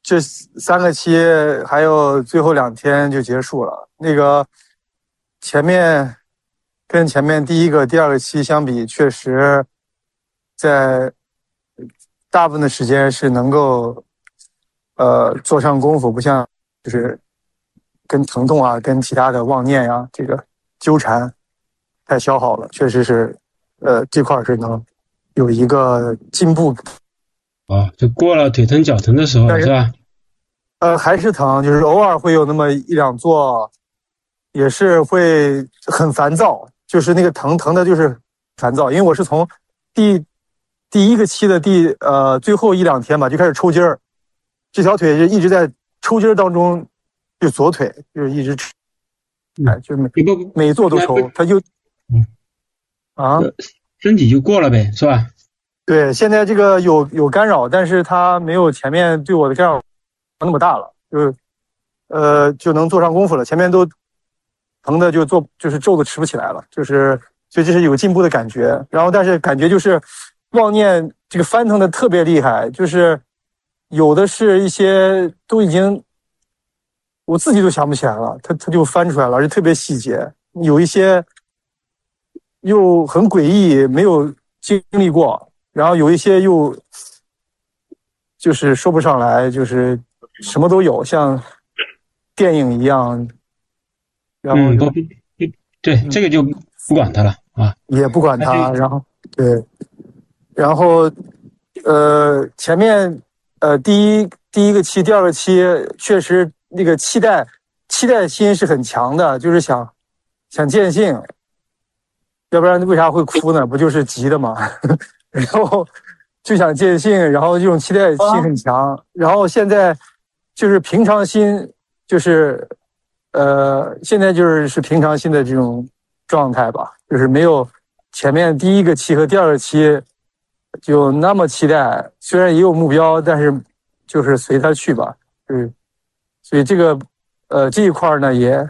这3个期还有最后2天就结束了。那个跟前面第1个、第2个期相比，确实在大部分的时间是能够做上功夫，不像就是跟疼痛啊、跟其他的妄念呀、这个纠缠太消耗了，确实是这块是能有一个进步。 就过了腿疼脚疼的时候了，是吧？ 还是疼，就是偶尔会有那么1、2做，也是会很烦躁，就是那个疼的，就是烦躁。因为我是从第1个期的最后1、2天吧，就开始抽筋儿，这条腿就一直在抽筋儿当中，就左腿就是一直就每做都抽，他就身体就过了呗，是吧？ 对，现在这个有干扰，但是它没有前面对我的干扰那么大了，就能做上功夫了。前面都疼的就是皱的吃不起来了，所以这是有进步的感觉。然后但是感觉就是妄念这个翻腾的特别厉害，就是有的是一些都已经我自己都想不起来了，它就翻出来了，而且特别细节，有一些又很诡异，没有经历过。然后有一些又就是说不上来，就是什么都有，像电影一样。然后对，这个就不管它了啊， 也不管它。然后对，然后前面第一个期、第2个期确实那个期待心是很强的，就是想见性，要不然为啥会哭呢？不就是急的吗？然后就想见性，然后这种期待心很强。然后现在就是平常心，就是现在是平常心的这种状态吧，就是没有前面第1个期和第2个期就那么期待，虽然也有目标，但是就是随他去吧。所以这个这一块呢也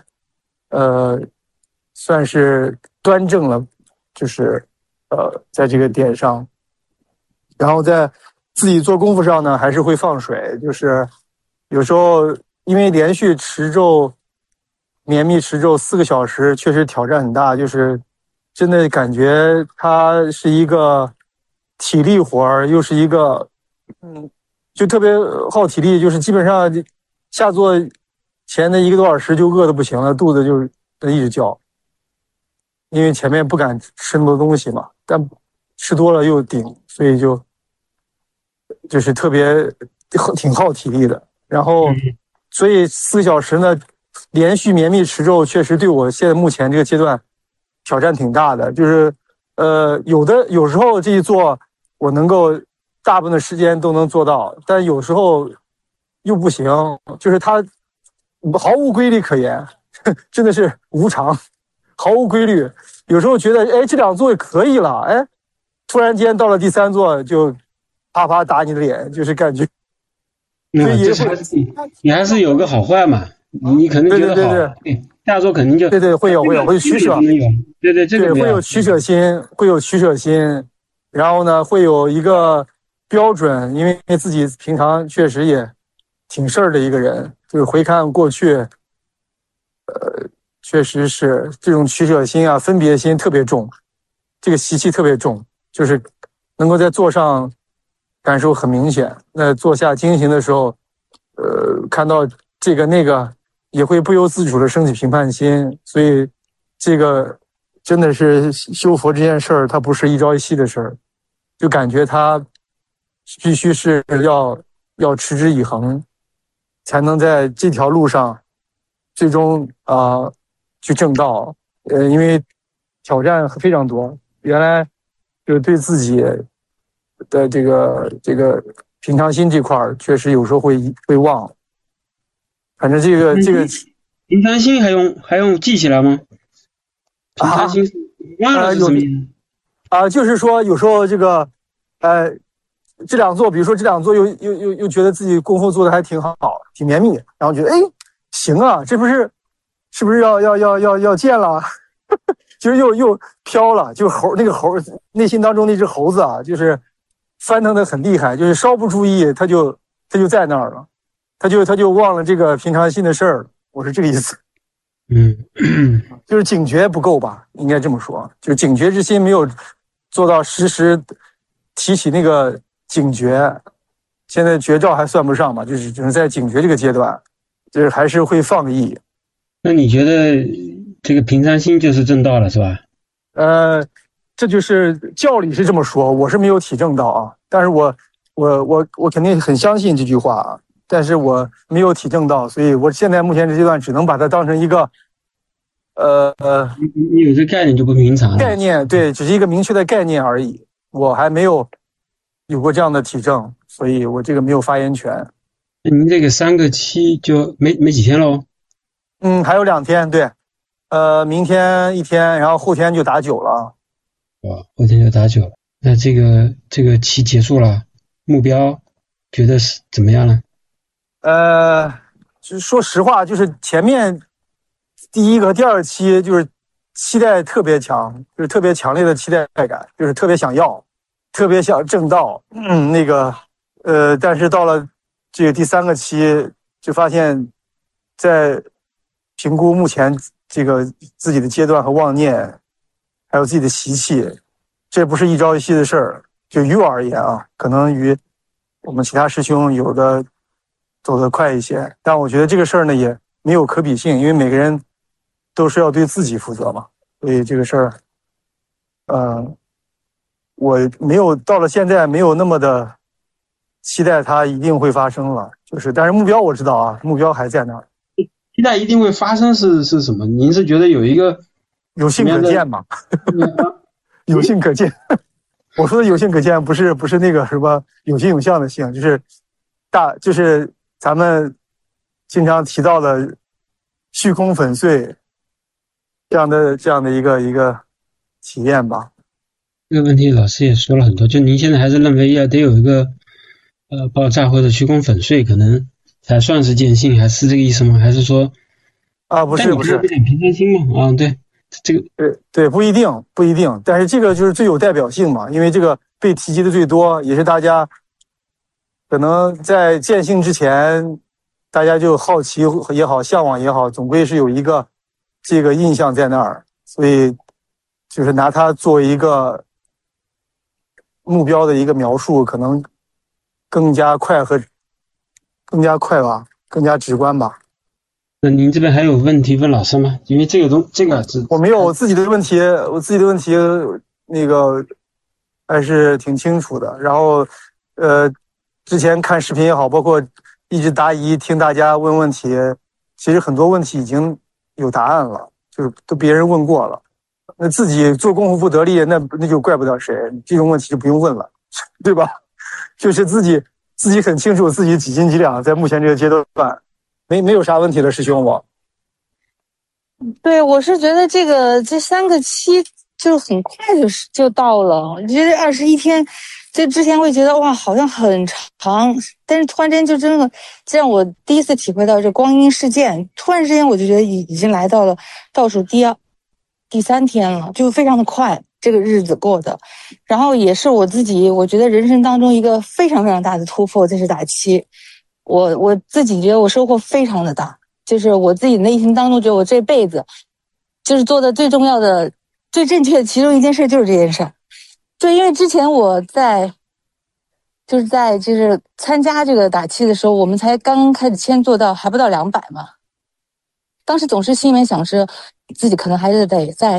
算是端正了，就是在这个点上。然后在自己做功夫上呢，还是会放水，就是有时候因为连续绵密持咒4个小时，确实挑战很大，就是真的感觉它是一个体力活儿，又是一个就特别耗体力，就是基本上下做前的1个多小时就饿得不行了，肚子就是一直叫，因为前面不敢吃那么多东西嘛，但吃多了又顶，所以就是特别挺耗体力的。然后所以4个小时呢连续绵密持咒，确实对我现在目前这个阶段挑战挺大的。就是有时候这一做我能够大部分的时间都能做到，但有时候又不行，就是它毫无规律可言，真的是无常，毫无规律。有时候觉得这2座可以了，突然间到了第3座就啪啪打你的脸，就是感觉。 你还是有个好坏嘛，你可能觉得好，对，下座肯定就对会有取舍， 对这个会有取舍心，然后呢会有一个标准，因为自己平常确实也挺事儿的一个人，就是回看过去，确实是这种取舍心啊、分别心特别重，这个习气特别重，就是能够在座上感受很明显。那坐下经行的时候，看到这个那个，也会不由自主的升起评判心。所以，这个真的是修佛这件事儿，它不是一朝一夕的事儿，就感觉它必须是要持之以恒，才能在这条路上最终去正道。因为挑战非常多，原来就对自己的这个平常心这块确实有时候会忘。反正这个平常心还用记起来吗？平常心忘了是什么意思？ 就是说有时候这个这2座，比如说这2座又觉得自己功夫做的还挺好，挺绵密，然后觉得行啊，这是不是要见了？就是又飘了，就那个猴内心当中那只猴子啊，就是翻腾的很厉害，就是稍不注意，它就在那儿了。 他就忘了这个平常心的事儿，我是这个意思。就是警觉不够吧，应该这么说，就是警觉之心没有做到时时提起那个警觉。现在绝招还算不上嘛，就是只能在警觉这个阶段，就是还是会放逸。 那你觉得这个平常心就是正道了，是吧？ 这就是教理是这么说，我是没有体证到啊，但是我肯定很相信这句话啊，但是我没有体证到，所以我现在目前这阶段只能把它当成一个你有这概念就不平常了。 概念，对，只是一个明确的概念而已，我还没有过这样的体证，所以我这个没有发言权。 您这个3个7就没几天喽？ 还有2天，对，明天1天，然后后天就打9了。 后天就打9了。那这个期结束了，目标觉得是怎么样呢？ 就说实话，就是前面第一个、第2期就是期待特别强，就是特别强烈的期待感，就是特别想要，特别想挣到。但是到了这个第3个期，就发现，在评估目前这个自己的阶段和妄念，还有自己的习气，这不是一朝一夕的事儿。就于我而言啊，可能于我们其他师兄有的走得快一些，但我觉得这个事儿呢也没有可比性，因为每个人都是要对自己负责嘛。所以这个事儿，我没有到了现在没有那么的期待它一定会发生了，但是目标我知道啊，目标还在那儿。 期待一定会发生是什么？您是觉得有一个有幸可见嘛？有幸可见。我说的有幸可见不是那个什么有形有相的幸，就是咱们经常提到的虚空粉碎这样的一个体验吧。 这个问题老师也说了很多，就您现在还是认为得有一个爆炸或者虚空粉碎，可能才算是见性，还是这个意思吗？还是说不是不讲平常心吗？对，这个对，不一定，但是这个就是最有代表性嘛，因为这个被提及的最多，也是大家可能在见性之前，大家就好奇也好，向往也好，总归是有一个这个印象在那儿，所以就是拿它作为一个目标的一个描述，可能更加快吧，更加直观吧。 那您这边还有问题问老师吗？因为这个我没有我自己的问题那个还是挺清楚的。然后之前看视频也好，包括一直答疑听大家问问题，其实很多问题已经有答案了，就是都别人问过了。那自己做功夫不得力，那就怪不得谁，这种问题就不用问了，对吧？就是自己很清楚自己几斤几两，在目前这个阶段没有啥问题的，师兄我。 对，我是觉得这3个期就很快就到了。我觉得21天，这之前会觉得哇，好像很长，但是突然间就真的，这让我第一次体会到这光阴似箭。突然之间我就觉得已经来到了倒数第3天了，就非常的快，这个日子过的。然后也是我自己，我觉得人生当中一个非常非常大的突破，这是打七。我自己觉得我收获非常的大。就是我自己内心当中觉得我这辈子就是做的最重要的最正确的其中一件事就是这件事。对，因为之前我在参加这个打七的时候，我们才刚开始签做到还不到200嘛，当时总是心里面想是自己可能还是得再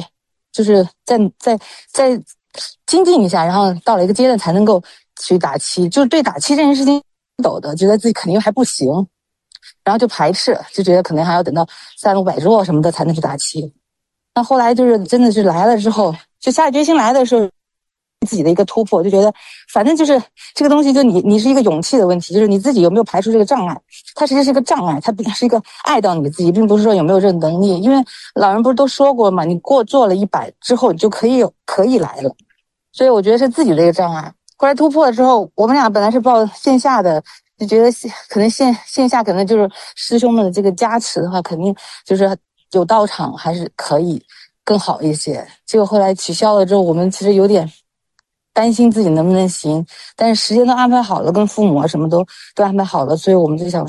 精进一下，然后到了一个阶段才能够去打七，就是对打七这件事情抖的，觉得自己肯定还不行，然后就排斥，就觉得可能还要等到300-500弱什么的才能去打七。那后来就是真的是来了之后，就下决心来的时候，自己的一个突破，就觉得反正就是这个东西，就你是一个勇气的问题，就是你自己有没有排除这个障碍。它实际是一个障碍，它是一个爱到你自己，并不是说有没有这个能力。因为老人不是都说过嘛，你做了100之后，你就可以来了。所以我觉得是自己的一个障碍。后来突破了之后，我们俩本来是报线下的。就觉得可能线下可能就是师兄们的这个加持的话，肯定就是有到场还是可以更好一些。结果后来取消了之后，我们其实有点担心自己能不能行，但是时间都安排好了，跟父母啊什么都安排好了，所以我们就想说，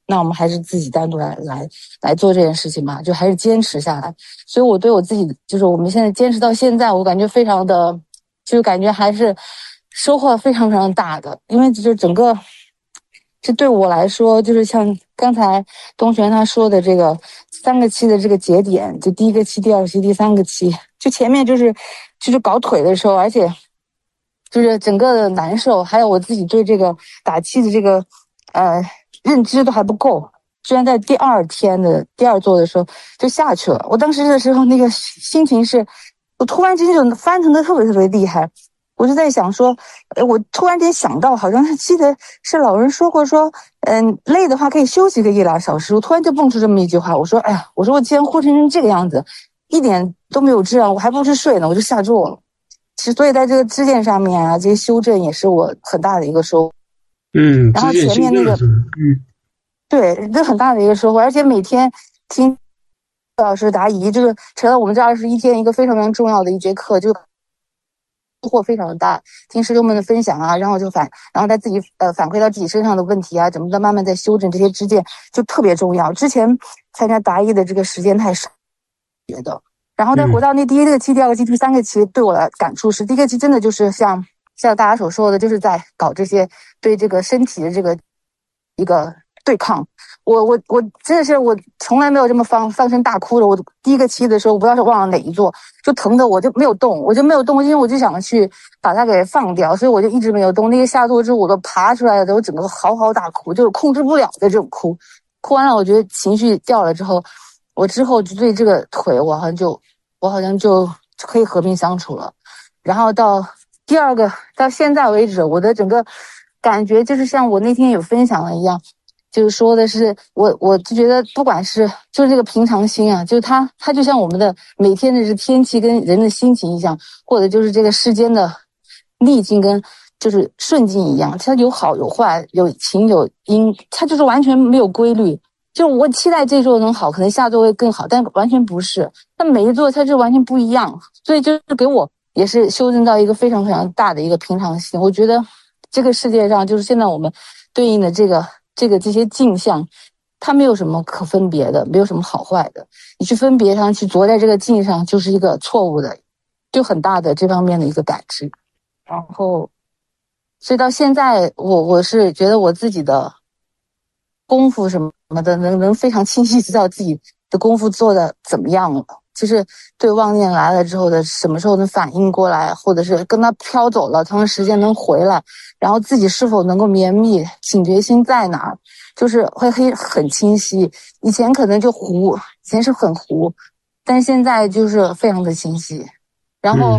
那我们还是自己单独来做这件事情嘛，就还是坚持下来。所以我对我自己，就是我们现在坚持到现在，我感觉非常的，就是感觉还是收获非常非常大的。因为就是整个，这对我来说，就是像刚才东璇他说的这个3个期的这个节点，就第1个期、第2个期、第3个期，就前面就是搞腿的时候，而且就是整个的难受，还有我自己对这个打气的这个认知都还不够。居然在第2天的第2座的时候就下去了。我当时的时候那个心情是，我突然之间就翻腾的特别特别厉害。我就在想说，我突然间想到，好像是记得是老人说过说，累的话可以休息个1-2小时。我突然就蹦出这么一句话，我说，哎呀，我说我既然呼成这个样子，一点都没有质量，我还不如睡呢，我就下座了。其实，所以在这个支箭上面啊，这些修正也是我很大的一个收获。然后前面那个，对，这很大的一个收获，而且每天听老师答疑，就是成了我们这21天一个非常非常重要的一节课，就收获非常的大。听师兄们的分享啊，然后再自己反馈到自己身上的问题啊，怎么的慢慢在修正这些支箭，就特别重要。之前参加答疑的这个时间太少，觉得。然后再回到那第1个期、第2个期、第3个期，对我的感触是，第1个期真的就是像大家所说的，就是在搞这些对这个身体的这个一个对抗。我真的是我从来没有这么放声大哭的。我第1个期的时候，我不知道是忘了哪一座，就疼的我就没有动，因为我就想去把它给放掉，所以我就一直没有动。那个下座之后，我都爬出来了，我整个嚎啕大哭，就是控制不了的这种哭。哭完了，我觉得情绪掉了之后，我之后就对这个腿，我好像就可以和平相处了。然后到第2个，到现在为止，我的整个感觉就是像我那天有分享的一样，就是说的是我就觉得不管是就是这个平常心啊，就是它就像我们的每天的这天气跟人的心情一样，或者就是这个世间的逆境跟就是顺境一样，它有好有坏，有晴有阴，它就是完全没有规律。就我期待这座能好，可能下座会更好，但完全不是。它每一座它就完全不一样，所以就是给我也是修正到一个非常非常大的一个平常心。我觉得这个世界上就是现在我们对应的这些镜像，它没有什么可分别的，没有什么好坏的。你去分别上去着在这个镜上，就是一个错误的，就很大的这方面的一个感知。然后，所以到现在我是觉得我自己的功夫什么的能非常清晰知道自己的功夫做的怎么样了，就是对妄念来了之后的什么时候能反应过来，或者是跟它飘走了长时间能回来，然后自己是否能够绵密，警觉心在哪儿，就是会很清晰。以前可能就糊，以前是很糊，但现在就是非常的清晰。然后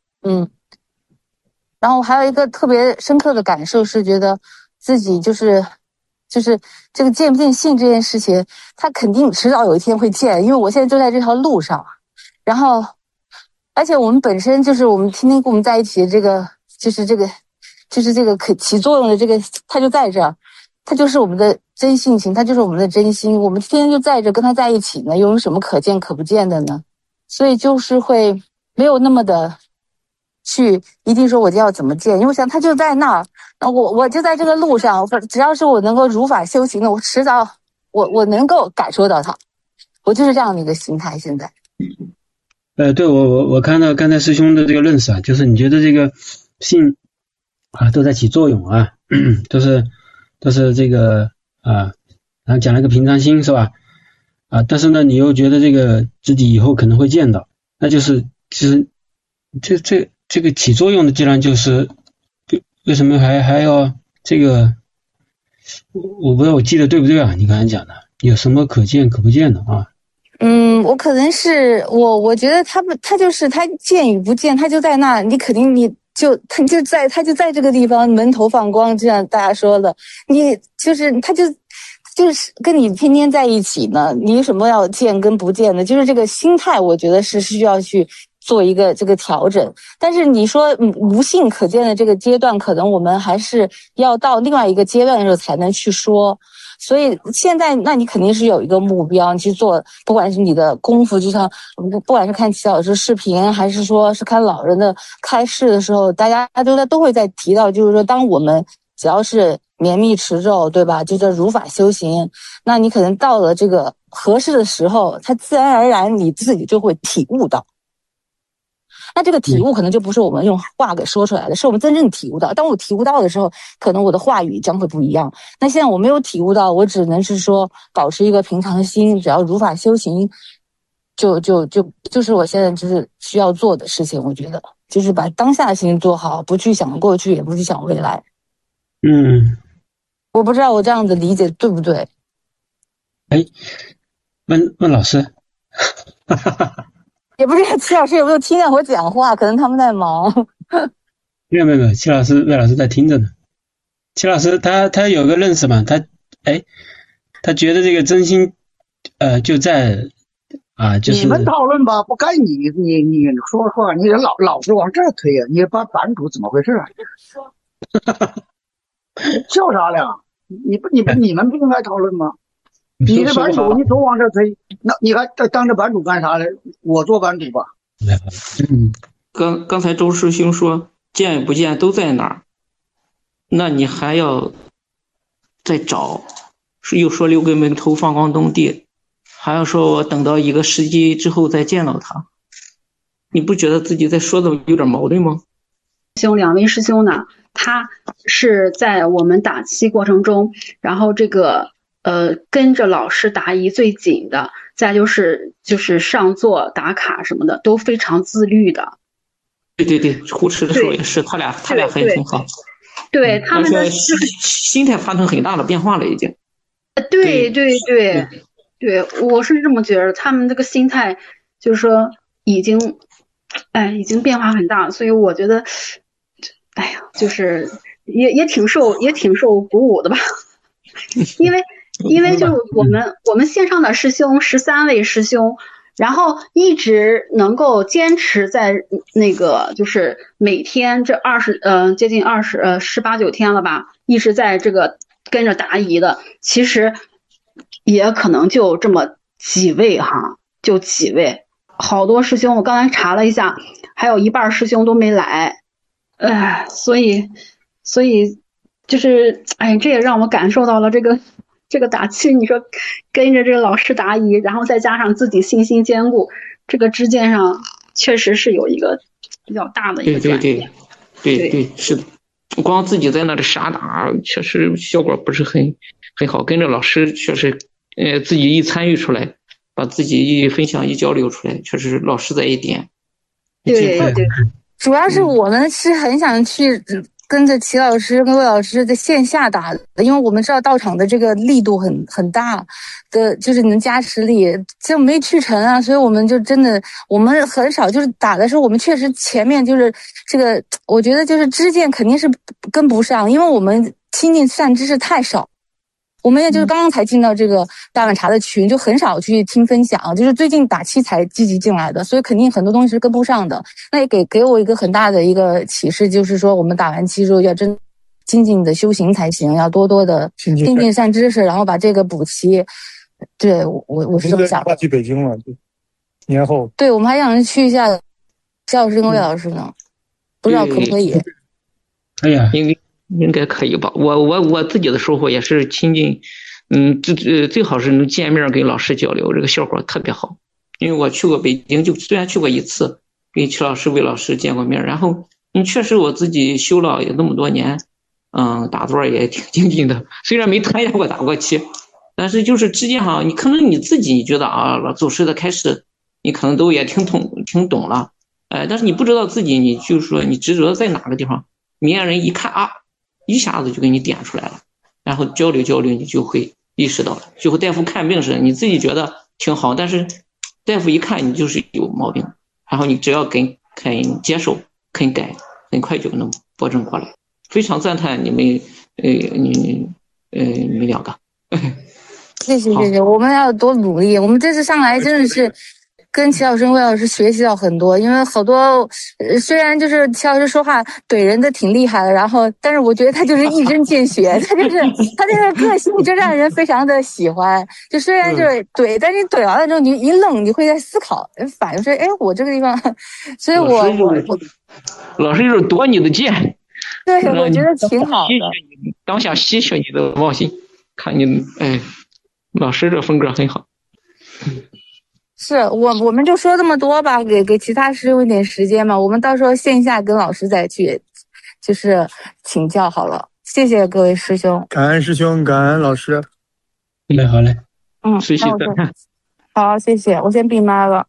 然后还有一个特别深刻的感受是，觉得自己就是这个见不见性这件事情，它肯定迟早有一天会见，因为我现在就在这条路上。然后，而且我们本身就是我们天天跟我们在一起的这个，就是这个可起作用的这个，它就在这儿，它就是我们的真性情，它就是我们的真心。我们天天就在这跟它在一起呢，有什么可见可不见的呢？所以就是会没有那么的去一定说我就要怎么见，因为我想他就在那儿，我就在这个路上，只要是我能够如法修行的，我迟早我能够感受到它，我就是这样的一个心态。现在， 对，我看到刚才师兄的这个论述啊，就是你觉得这个性啊都在起作用啊，都是这个啊，然后讲了一个平常心是吧？啊，但是呢，你又觉得这个自己以后可能会见到，那就是其实这个起作用的，既然就是为什么还要这个？我不知道我记得对不对啊？你刚才讲的有什么可见可不见的啊？ 我可能是我觉得他就是他见与不见，他就在那，你肯定他就在这个地方门头放光，就像大家说的，你就是他就是跟你天天在一起呢，你有什么要见跟不见的？就是这个心态，我觉得是需要去做一个这个调整。但是你说无性可见的这个阶段，可能我们还是要到另外一个阶段的时候才能去说。所以现在，那你肯定是有一个目标，你去做，不管是你的功夫，就像不管是看齐老师视频，还是说是看老人的开示的时候，大家都会在提到，就是说，当我们只要是绵密持咒，对吧？就叫如法修行。那你可能到了这个合适的时候，它自然而然你自己就会体悟到。那这个体悟可能就不是我们用话给说出来的，是我们真正体悟到。当我体悟到的时候，可能我的话语将会不一样。那现在我没有体悟到，我只能是说保持一个平常心，只要如法修行，就是我现在就是需要做的事情。我觉得就是把当下的事情做好，不去想过去，也不去想未来。我不知道我这样子理解对不对？ 哎，问老师。 也不是齐老师有没有听见我讲话，可能他们在忙。 没有，齐老师在听着呢。齐老师他有个认识嘛，他觉得这个真心就在就是你们讨论吧，不该你说话，你老是往这儿推啊，你把版主怎么回事啊？笑啥了？你们不应该讨论吗？你的版主你总往这推，那你还当着版主干啥嘞？我做版主吧。 刚才周师兄说见不见都在哪儿，那你还要再找，又说六根没头放光东地，还要说我等到一个时机之后再见到他，你不觉得自己在说的有点矛盾吗？ 两位师兄呢，他是在我们打七过程中，然后这个跟着老师答疑最紧的，再就是上座打卡什么的都非常自律的。 对，护持的时候也是，他俩很好。 对，他们的心态发生很大的变化了，已经。 对，我是这么觉得，他们这个心态就是说已经变化很大，所以我觉得，就是也挺受鼓舞的吧，因为就是我们线上的师兄13位师兄。然后一直能够坚持在那个就是每天这接近18、19天了吧，一直在这个跟着答疑的，其实也可能就这么几位哈，就几位，好多师兄我刚才查了一下，还有一半师兄都没来，所以就是这也让我感受到了这个打气，你说跟着这个老师答疑，然后再加上自己信心坚固，这个之间上确实是有一个比较大的一个转变。 对，是的，光自己在那里傻打，确实效果不是很好。跟着老师确实，自己一参与出来，把自己一分享一交流出来，确实老师在一点。 对， 主要是我们是很想去跟着齐老师跟魏老师在线下打的，因为我们知道道场的这个力度很大的，就是能加持力，就没去成啊，所以我们就真的我们很少，就是打的时候我们确实前面就是这个，我觉得就是知见肯定是跟不上，因为我们亲近善知识太少。我们也就是刚刚才进到这个大碗茶的群，就很少去听分享，就是最近打七才积极进来的，所以肯定很多东西是跟不上的。那也给我一个很大的一个启示，就是说我们打完七之后要真精进的修行才行，要多多的精进善知识，然后把这个补齐。对，我是这么想的。 去北京了，年后。 对，我们还想去一下齐老师跟魏老师呢，不知道可不可以？ 哎呀， 应该可以吧？我自己的收获也是亲近，最好是能见面跟老师交流，这个效果特别好。因为我去过北京，就虽然去过一次，跟齐老师、魏老师见过面，然后确实我自己修了也那么多年，打坐也挺精进的。虽然没参加过打过七，但是就是之间哈，你可能你自己你觉得老祖师的开示，你可能都也挺懂了，但是你不知道自己，你就是说你执着在哪个地方，明眼人一看一下子就给你点出来了，然后交流，你就会意识到了。最后大夫看病时，你自己觉得挺好，但是大夫一看你就是有毛病，然后你只要肯接受、肯改，很快就能拨正过来。非常赞叹你们，你们两个。 谢谢，我们要多努力。我们这次上来真的是跟齐老师、魏老师学习到很多，因为好多虽然就是齐老师说话怼人的挺厉害的，然后但是我觉得他就是一针见血，他这个个性就让人非常的喜欢。就虽然就是怼，但是你怼完了之后，你一愣，你会在思考，反应说，我这个地方，所以我老师就是夺你的剑。 对，我觉得让挺好的。 当下吸取你的忘性，看你老师这风格很好。 是我们就说这么多吧，给其他师兄一点时间嘛。我们到时候线下跟老师再去，就是请教好了。谢谢各位师兄， 感恩师兄，感恩老师。 好嘞。 随喜赞叹。 好，谢谢，我先闭麦了。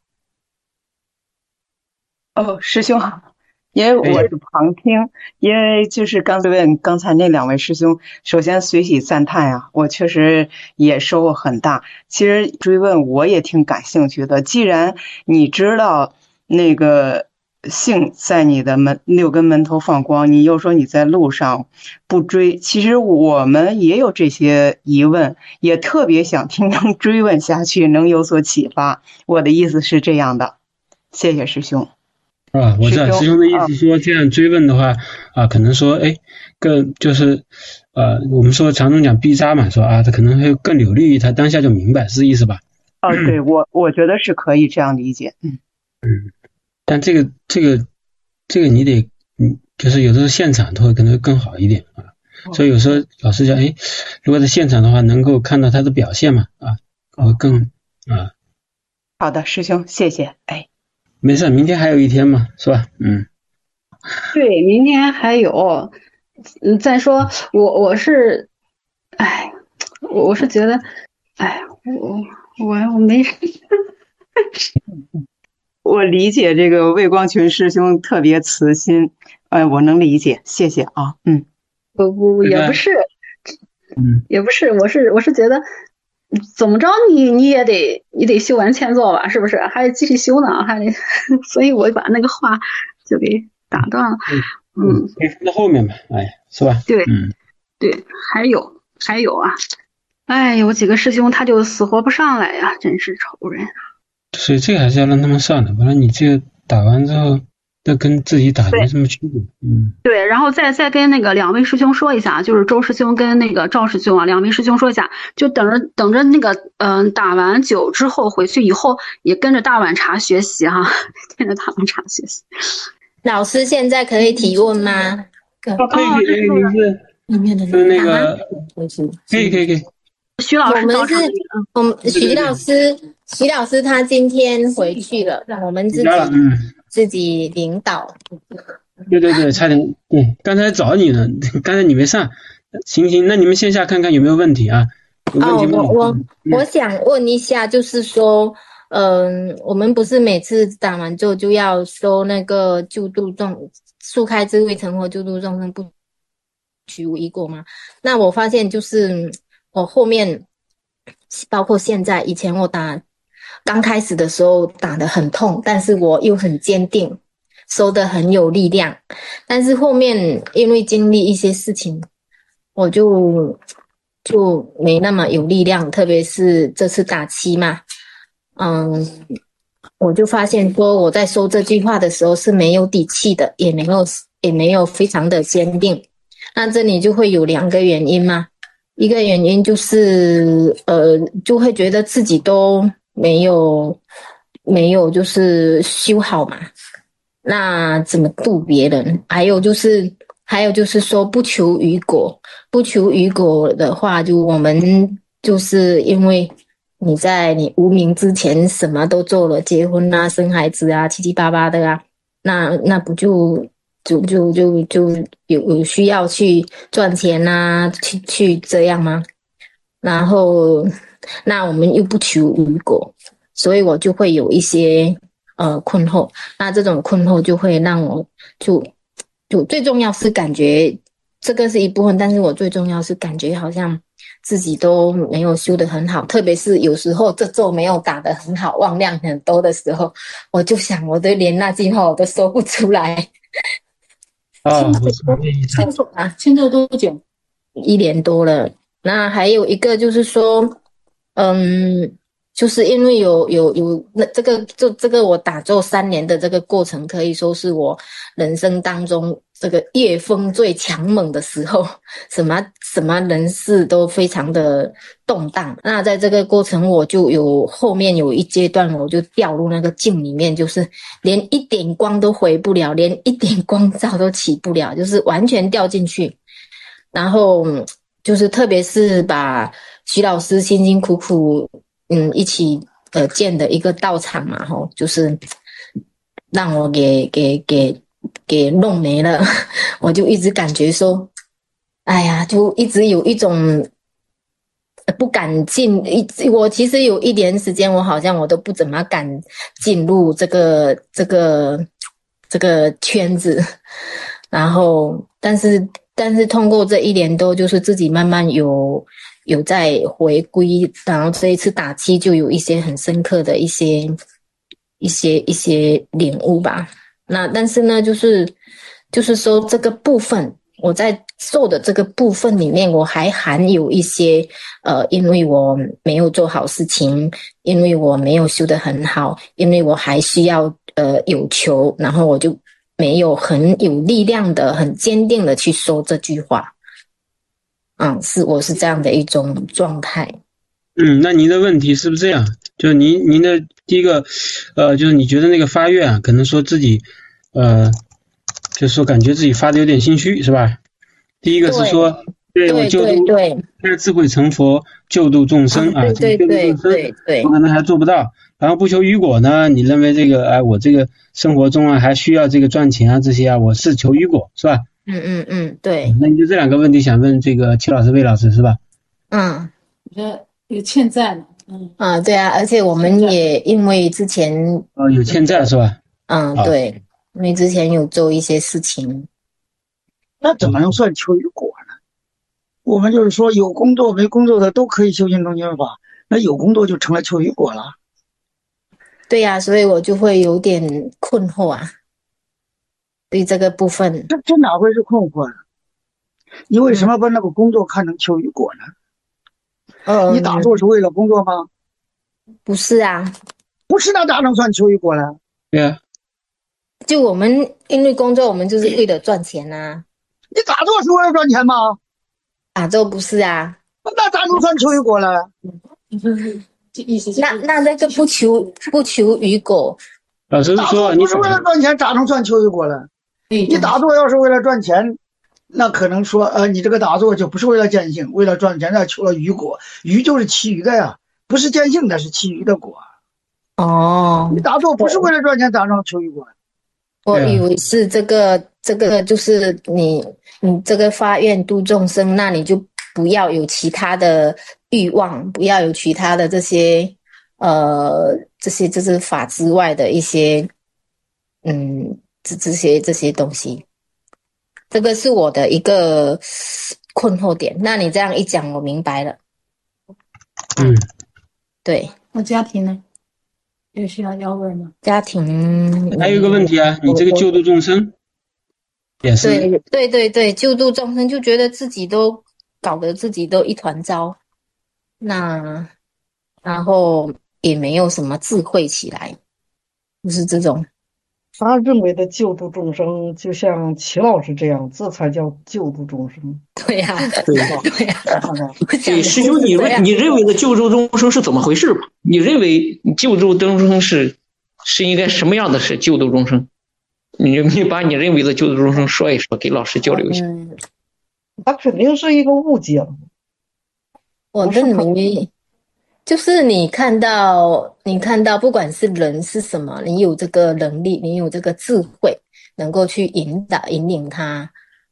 哦，师兄好，因为我是旁听，因为就是刚才那两位师兄，首先随喜赞叹呀，我确实也收获很大。其实追问我也挺感兴趣的，既然你知道那个性在你的6根门头放光，你又说你在路上不追，其实我们也有这些疑问，也特别想听能追问下去，能有所启发。我的意思是这样的，谢谢师兄。 我知道师兄的意思说，这样追问的话可能说就是我们说常常讲逼渣嘛，说他可能会更有利于他当下就明白，是意思吧？ 对，我觉得是可以这样理解。 但这个你得就是有的时候现场都会可能更好一点所以有时候老师讲如果在现场的话能够看到他的表现嘛会更好的，师兄谢谢。 没事，明天还有一天嘛，是吧？ 对，明天还有。再说我是我是觉得我没我理解这个魏光群师兄特别慈心，我能理解，谢谢啊。 也不是，也不是，我是觉得怎么着你也得修完欠做吧，是不是？还得继续修呢，还得，所以我把那个话就给打断了。 可以放到后面吧，是吧？ 对，对，还有有几个师兄他就死活不上来呀，真是愁人。 所以这个还是要让他们上的，不然你这个打完之后，那跟自己打没什么区别。 对，然后再跟那个2位师兄说一下，就是周师兄跟那个赵师兄2位师兄说一下，就等着那个打完酒之后回去以后也跟着大碗茶学习哈，跟着大碗茶学习。 老师现在可以提问吗？ 可以，里面的那个可以。 徐老师， 我们徐老师他今天回去了，我们自己领导。 对，差点刚才找你呢，刚才你没上。行，那你们线下看看有没有问题啊？有问题我想问一下，就是说我们不是每次打完之后就要收那个救度速开智慧成佛救度众生不取无一过吗？那我发现就是我后面包括现在，以前我刚开始的时候打得很痛，但是我又很坚定，收得很有力量。但是后面因为经历一些事情，我就没那么有力量，特别是这次打7嘛，我就发现说我在说这句话的时候是没有底气的，也没有非常的坚定。那这里就会有2个原因嘛。一个原因就是就会觉得自己都没有就是修好嘛，那怎么度别人？还有就是说不求于果的话，就我们就是因为你在你无名之前什么都做了，结婚啊生孩子啊七七八八的啊，那不就有需要去赚钱啊，去这样吗？然后那我们又不求于果，所以我就会有一些困惑。那这种困惑就会让我就最重要是感觉这个是一部分，但是我最重要是感觉好像自己都没有修得很好，特别是有时候这咒没有打得很好，妄量很多的时候，我就想我都连那句话我都说不出来。现在多久？1年多了。那还有一个就是说就是因为有那这个我打坐3年的这个过程，可以说是我人生当中这个夜风最强猛的时候，什么人事都非常的动荡。那在这个过程，我就后面有一阶段，我就掉入那个境里面，就是连一点光都回不了，连一点光照都起不了，就是完全掉进去。然后就是特别是把徐老师辛辛苦苦一起建的一个道场嘛，就是让我给弄没了，我就一直感觉说，哎呀，就一直有一种不敢进，我其实有一年时间，我好像我都不怎么敢进入这个圈子，然后但是通过这1年多，就是自己慢慢有在回归，然后这一次打气就有一些很深刻的一些领悟吧。那但是呢，就是说这个部分，我在做的这个部分里面，我还含有一些因为我没有做好事情，因为我没有修得很好，因为我还需要有求，然后我就没有很有力量的、很坚定的去说这句话。我是这样的一种状态。 那您的问题是不是这样？就是您的第一个，就是你觉得那个发愿啊，可能说自己，就是说感觉自己发的有点心虚，是吧？第一个是说，对我救度，开智慧成佛，救度众生啊， 对， 我可能还做不到。然后不求于果呢，你认为这个，我这个生活中啊，还需要这个赚钱啊这些啊，我是求于果，是吧？ 对。 那你就这2个问题想问这个齐老师、魏老师，是吧？ 我觉得有欠债呢。 对啊，而且我们也因为之前有欠债是吧？ 对，因为之前有做一些事情。 那怎么能算求于果呢？我们就是说有工作没工作的都可以修行正觉法，那有工作就成了求于果了。 对呀，所以我就会有点困惑啊，对这个部分。 这哪会是困惑呢？你为什么把那个工作看成求于果呢？你打坐是为了工作吗？ 不是啊。 不是，那咋能算求于果呢？ 对啊。 就我们因为工作，我们就是为了赚钱啊。 你打坐是为了赚钱吗？ 打坐不是啊。 那咋能算求于果呢？ 那个不求于果。 老师说你不是为了赚钱，咋能算求于果呢？你打坐要是为了赚钱，那可能说你这个打坐就不是为了见性，为了赚钱那求了于果，于就是其余的呀，不是见性的，是其余的果。你打坐不是为了赚钱，咋能求于果？ 我以为是这个就是你这个发愿度众生，那你就不要有其他的欲望，不要有其他的这些就是法之外的一些这些东西。这个是我的一个困惑点。那你这样一讲，我明白了。对。 那家庭呢？有需要问吗？ 家庭还有一个问题啊，你这个救度众生也是对，救度众生就觉得自己都搞得自己都一团糟，那然后也没有什么智慧起来，就是这种。 他认为的救度众生，就像齐老师这样，这才叫救度众生。 对呀， 对呀。师兄，你认为的救度众生是怎么回事吧？你认为救度众生是应该什么样的是救度众生？你把你认为的救度众生说一说，给老师交流一下。 他肯定是一个误解。 我认为就是你看到不管是人是什么，你有这个能力，你有这个智慧，能够去引领他，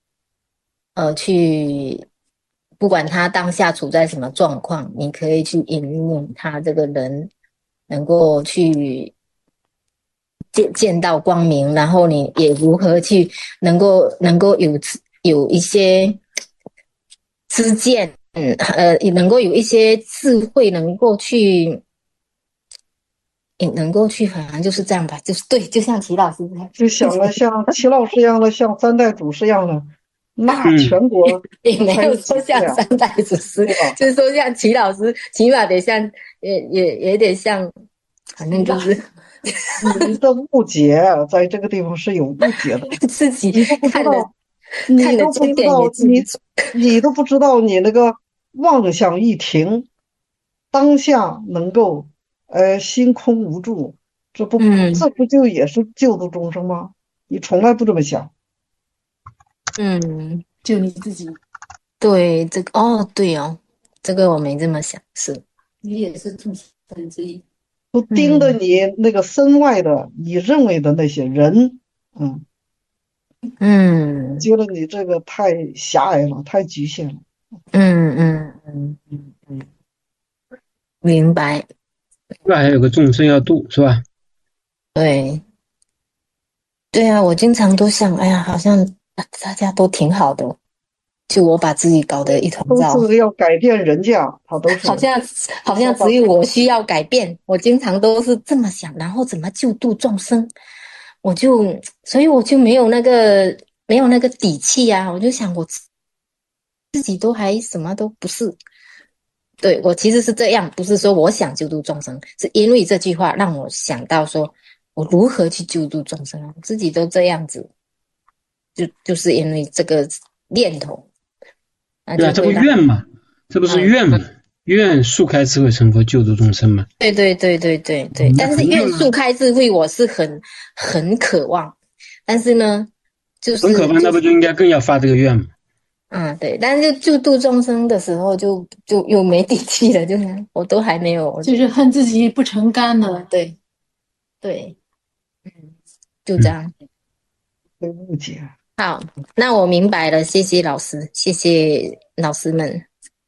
去不管他当下处在什么状况，你可以去引领他这个人能够去见到光明，然后你也如何去能够有一些知见。也能够有一些智慧，能够去，反正就是这样吧，就是对，就像齐老师这样， 就想了像齐老师一样的，像三代祖师一样的， 那全国也没有说像三代祖师，就是说像齐老师，起码得像，也得像，反正就是。 你的误解在这个地方是有误解的， 自己你都不知道，你都不知道，你都不知道，你那个妄想一停，当下能够心空无助，这不就也是救度众生吗？你从来不这么想。 就你自己。 对，这个对哦，这个我没这么想，是你也是众生之一。 都盯着你那个身外的你认为的那些人，觉得你这个太狭隘了，太局限了。 明白。 另外还有个众生要度，是吧？ 对。对啊，我经常都想，哎呀，好像大家都挺好的，就我把自己搞得一团糟。 都是要改变人家，他都是好像只有我需要改变，我经常都是这么想，然后怎么救度众生，所以我就没有那个底气啊，我就想我自己都还什么都不是。对，我其实是这样，不是说我想救度众生，是因为这句话让我想到说我如何去救度众生啊，自己都这样子，就是因为这个念头。 对啊，这不愿嘛，这不是愿嘛？愿速开智慧成佛，救度众生嘛。 对，但是愿速开智慧我是很渴望，但是呢，就是很渴望，那不就应该更要发这个愿嘛？ 对，但是就度众生的时候就又没底气了，就是我都还没有， 就是恨自己不成干了。 对，就这样。 被误解。 好，那我明白了，谢谢老师，谢谢老师们。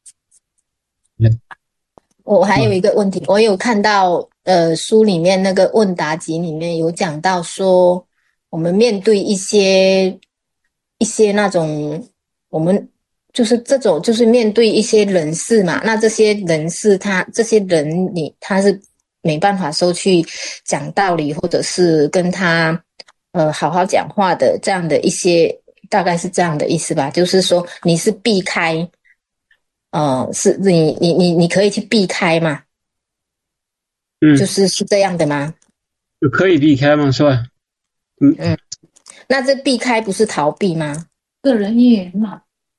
我还有一个问题，我有看到书里面那个问答集里面有讲到说，我们面对一些那种，我们就是这种就是面对一些人事嘛，那这些人事这些人他是没办法说去讲道理，或者是跟他好好讲话的这样的一些，大概是这样的意思吧，就是说你是避开。是你可以去避开嘛？就是这样的吗？ 就可以避开嘛，是吧？ 那这避开不是逃避吗？ 个人因缘嘛。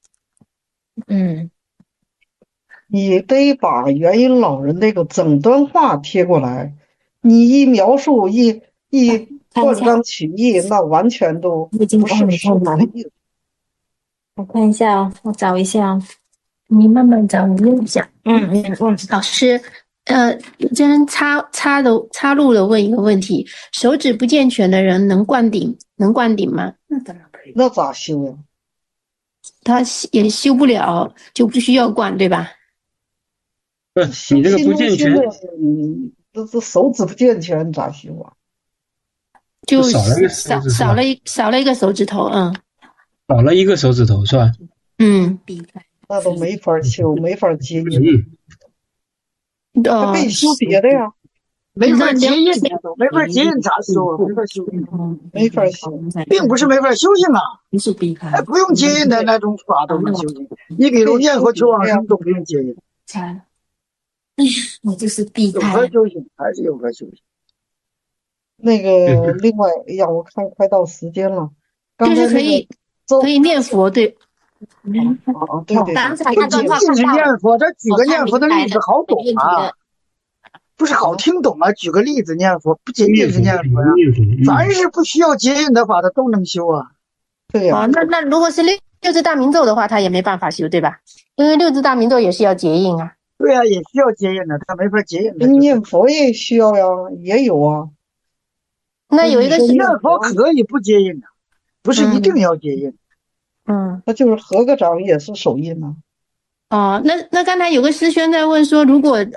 你得把元婴老人那个整段话贴过来，你一描述一断章取义，那完全都不是实的意思。 我看一下哦，我找一下哦。你慢慢找，我用一下。 老师，这人插入了问一个问题：手指不健全的人能灌顶吗？ 那当然可以。那咋修呀？ 他也修不了，就不需要灌，对吧？ 不是你这个不健全， 这手指不健全咋修啊？ 就少了一个手指头， 少了一个手指头是吧？ 那都没法修，没法接印。他可以修别的呀， 没法接印的都没法接印咋修啊？没法修， 没法修， 并不是没法修行啊，不用接印的那种法都能修行。你比如念佛求往生都不用接印。 我就是避开。 有法修行还是有法修行。 那个另外，哎呀，我看快到时间了， 就是可以念佛，对。 对， 就是念佛，他举个念佛的例子好懂啊，不是好听懂啊。举个例子念佛，不仅仅是念佛呀，凡是不需要接印的法，他都能修啊。 对呀。 那如果是六字大明咒的话，他也没办法修，对吧？因为六字大明咒也是要结印啊。 对呀，也需要接印的，他没法接印的。 念佛也需要呀，也有啊。 那有一个念佛可以不接印的，不是一定要接印。 那就是合个掌也是手印呢。 那刚才有个师兄在问说，如果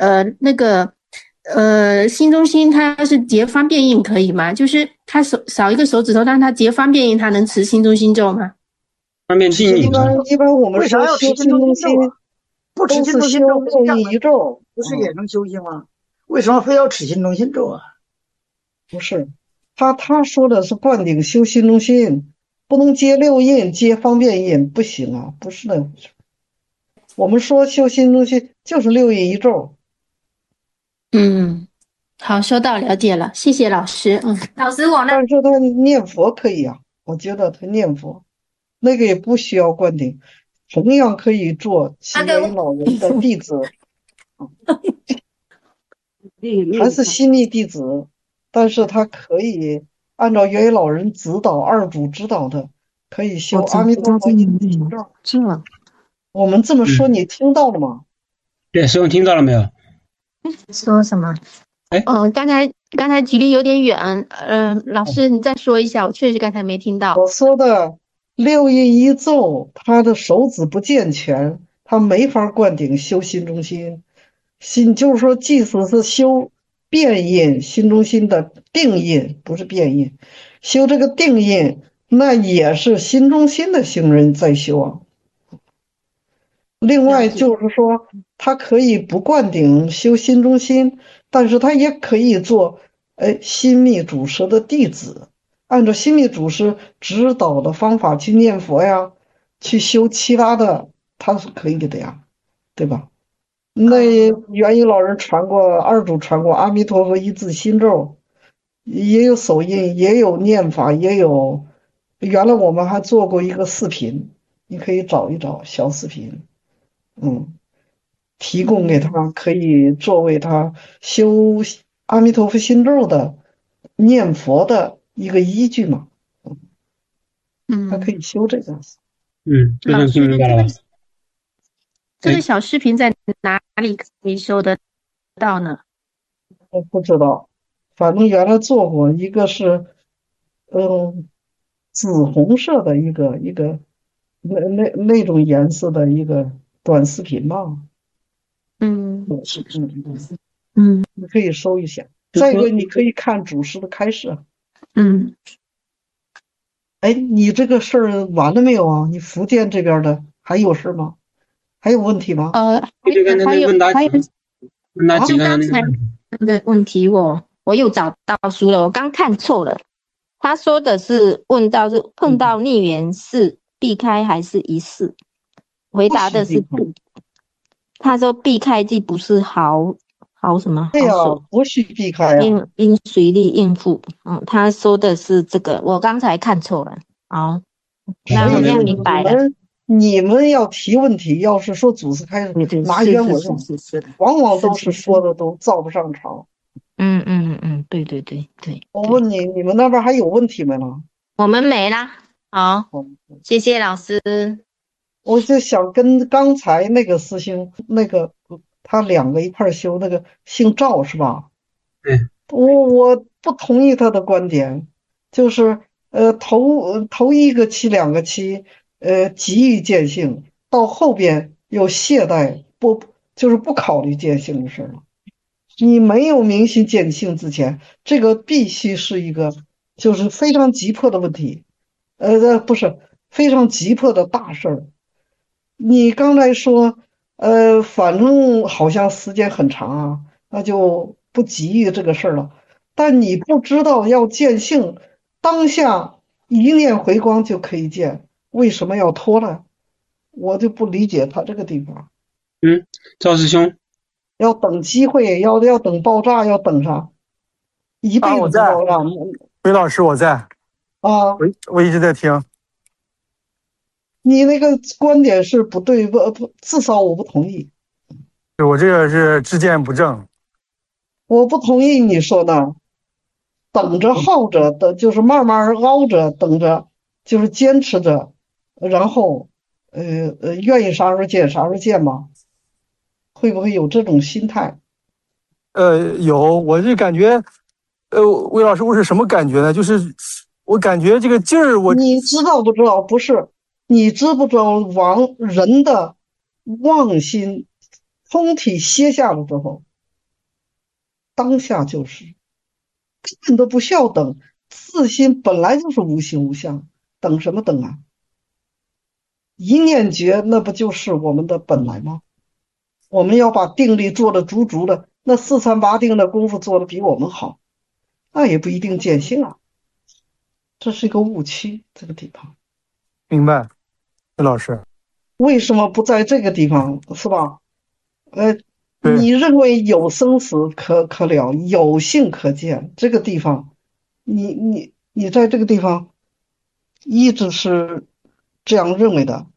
心中心他是结方便印可以吗？就是他少一个手指头，让他结方便印，他能持心中心咒吗？ 方便定一般我们说修心中心， 不持心中心咒不印一咒，不是也能修行吗？为什么非要持心中心咒啊？ 不是，他说的是灌顶修心中心。 不能接六印，接方便印不行啊，不是那回事。我们说修心中心就是六印一咒。 好，收到，了解了，谢谢老师。老师我那但是他念佛可以啊，我觉得他念佛那个也不需要灌顶，同样可以做其为老人的弟子，还是心力弟子，但是他可以按照元宇老人指导、二主指导的，可以修阿弥陀佛一字心咒。 是吗？ 我们这么说，你听到了吗？ 对，师兄听到了没有？ 说什么？刚才距离有点远，老师你再说一下，我确实刚才没听到。 我说的六印一咒，他的手指不健全，他没法灌顶修心中心。就是说，即使是修变印心中心的定印，不是变印，修这个定印，那也是心中心的行人在修啊。另外就是说，他可以不灌顶修心中心，但是他也可以做心密祖师的弟子，按照心密祖师指导的方法去念佛呀，去修其他的，他是可以的呀，对吧？那元宇老人传过，二主传过阿弥陀佛一字心咒，也有手印，也有念法，也有。原来我们还做过一个视频，你可以找一找小视频。提供给他，可以作为他修阿弥陀佛心咒的念佛的一个依据嘛。他可以修这个。 这样听明白了吧？ 这个小视频在哪里可以收得到呢？ 我不知道，反正原来做过一个是，紫红色的一个那种颜色的一个短视频吧。你可以搜一下。再一个，你可以看祖师的开示。你这个事儿完了没有啊？你福建这边的还有事吗？还有问题吗？ 还有问答题刚才的问题我又找到书了，我刚看错了。他说的是问到是碰到逆缘是避开还是一试？回答的是避。他说避开既不是好什么？ 对呀，不许避开呀。 应随力应付。他说的是这个，我刚才看错了。好，那我现在明白了。 你们要提问题，要是说祖师开始拿原文，往往都是说的都造不上场。 对。 我问你，你们那边还有问题没了？ 我们没啦。好，谢谢老师。 我就想跟刚才那个师兄，他两个一块修，那个姓赵是吧？我不同意他的观点，就是头一个期两个期，急于见性，到后边又懈怠，就是不考虑见性的事了。你没有明心见性之前，这个必须是一个就是非常急迫的问题，不是非常急迫的大事儿。你刚才说，反正好像时间很长啊，那就不急于这个事儿了。但你不知道要见性，当下一念回光就可以见，为什么要拖呢？我就不理解他这个地方。 赵师兄， 要等机会，要等爆炸，要等啥？一辈子不爆炸。 韦老师，我在啊， 我一直在听。 你那个观点是不对，不，至少我不同意。 我这个是知见不正。 我不同意你说的，等着耗着的，就是慢慢熬着，等着，就是坚持着，然后，愿意啥时候见啥时候见吗？会不会有这种心态？ 有，我是感觉，魏老师，我是什么感觉呢？就是我感觉这个劲儿， 你知道不知道？不是，你知不知道人的妄心通体歇下了之后，当下就是根本都不需要等，自心本来就是无形无相，等什么等啊？一念觉，那不就是我们的本来吗？我们要把定力做得足足的，那438定的功夫做得比我们好，那也不一定见性啊。这是一个误区，这个地方。 明白，魏老师。 为什么不在这个地方，是吧？ 对， 你认为有生死可了，有性可见，这个地方，你在这个地方一直是这样认为的。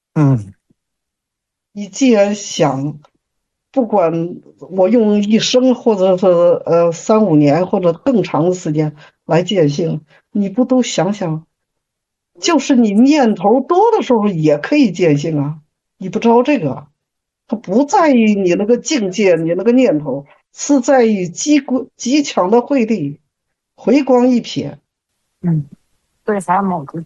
你既然想，不管我用一生，或者是3-5年，或者更长的时间来见性，你不都想想，就是你念头多的时候也可以见性啊，你不知道这个。它不在于你那个境界，你那个念头，是在于极强的慧力，回光一瞥。 对，还有某个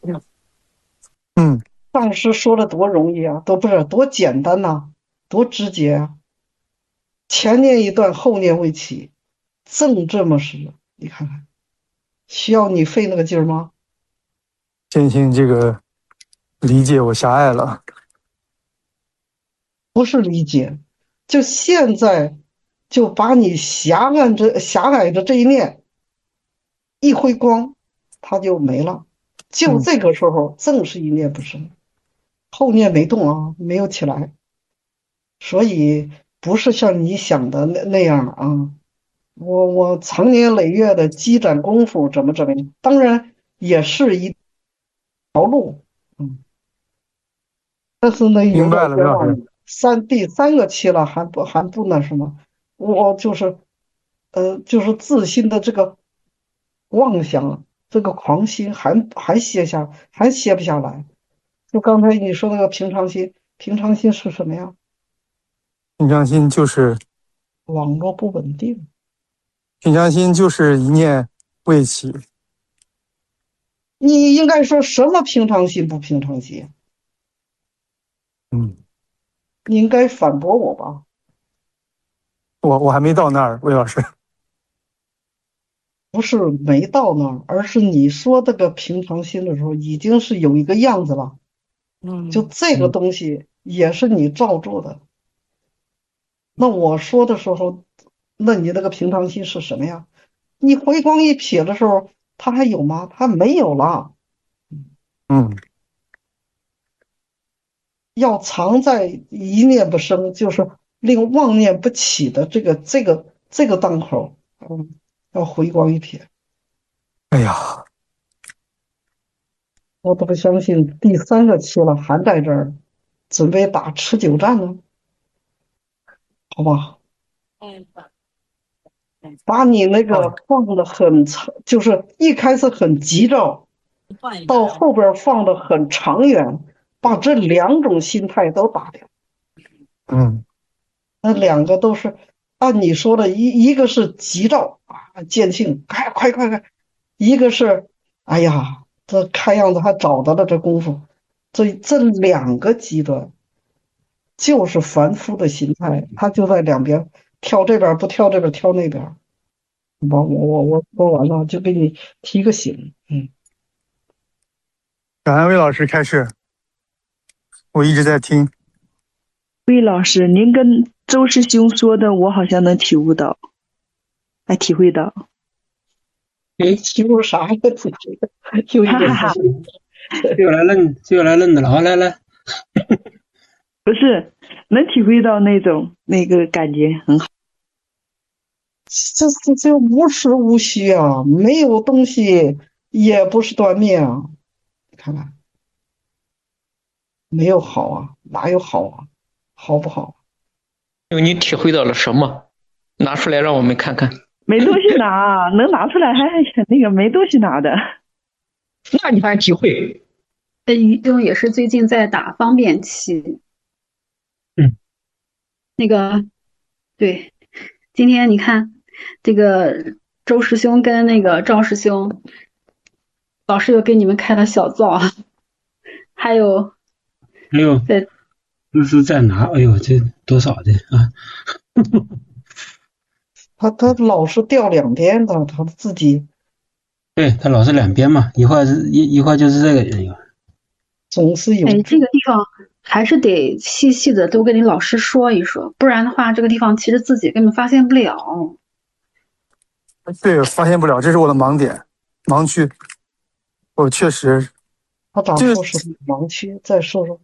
上师说的多容易啊，不是多简单呐，多直接啊。前念一断，后念未起，正这么实，你看看，需要你费那个劲儿吗？ 见性这个理解我狭隘了。 不是理解，就现在就把你狭隘的这一念一挥光，它就没了。就这个时候，正是一念不生，后念没动啊，没有起来，所以不是像你想的那样啊。我长年累月的积攒功夫，怎么样？当然也是一条路，但是呢，有点冤枉你。第三个期了，还不那什么，我就是自心的这个妄想，这个狂心还歇不下来。就刚才你说那个平常心，平常心是什么呀？ 平常心就是网络不稳定。 平常心就是一念未起。 你应该说什么平常心不平常心？你应该反驳我吧？ 我还没到那儿，魏老师。 不是没到那儿，而是你说这个平常心的时候，已经是有一个样子了。就这个东西也是你造作的。那我说的时候，那你那个平常心是什么呀？你回光一瞥的时候，它还有吗？它没有了。要常在一念不生，就是令妄念不起的这个档口，要回光一瞥。 哎呀， 我都不相信第三个期了还在这儿，准备打持久战呢。好吧，把你那个放的很长，就是一开始很急躁，到后边放的很长远，把这两种心态都打掉。那两个都是按你说的，一个是急躁啊，见性，快，一个是哎呀，这看样子还找到了这功夫。这两个极端就是凡夫的心态，他就在两边跳，这边不跳这边，跳那边。我说完了，就给你提个醒。 感恩魏老师开示，我一直在听。 魏老师，您跟周师兄说的，我好像能体会到。体会到。 体会啥呀？又一个又来愣的了，好来。 不是，能体会到那个感觉很好。 这无实无虚啊，没有东西也不是断灭啊。看看，没有好啊，哪有好啊？好不好？ 因为你体会到了什么？拿出来让我们看看。 没东西拿，能拿出来还那个没东西拿的。 那你还体会？ 于中也是最近在打方便期。那个，对，今天你看这个周师兄跟那个赵师兄，老师又给你们开了小灶，还有， 这是在哪？哎呦，这多少的啊？ 他老是掉两边的，他自己。 对，他老是两边嘛，一会儿就是这个， 总是有。 这个地方还是得细细的都跟你老师说一说，不然的话，这个地方其实自己根本发现不了。 对，发现不了，这是我的盲点、盲区。我确实他长出是盲区，再说说。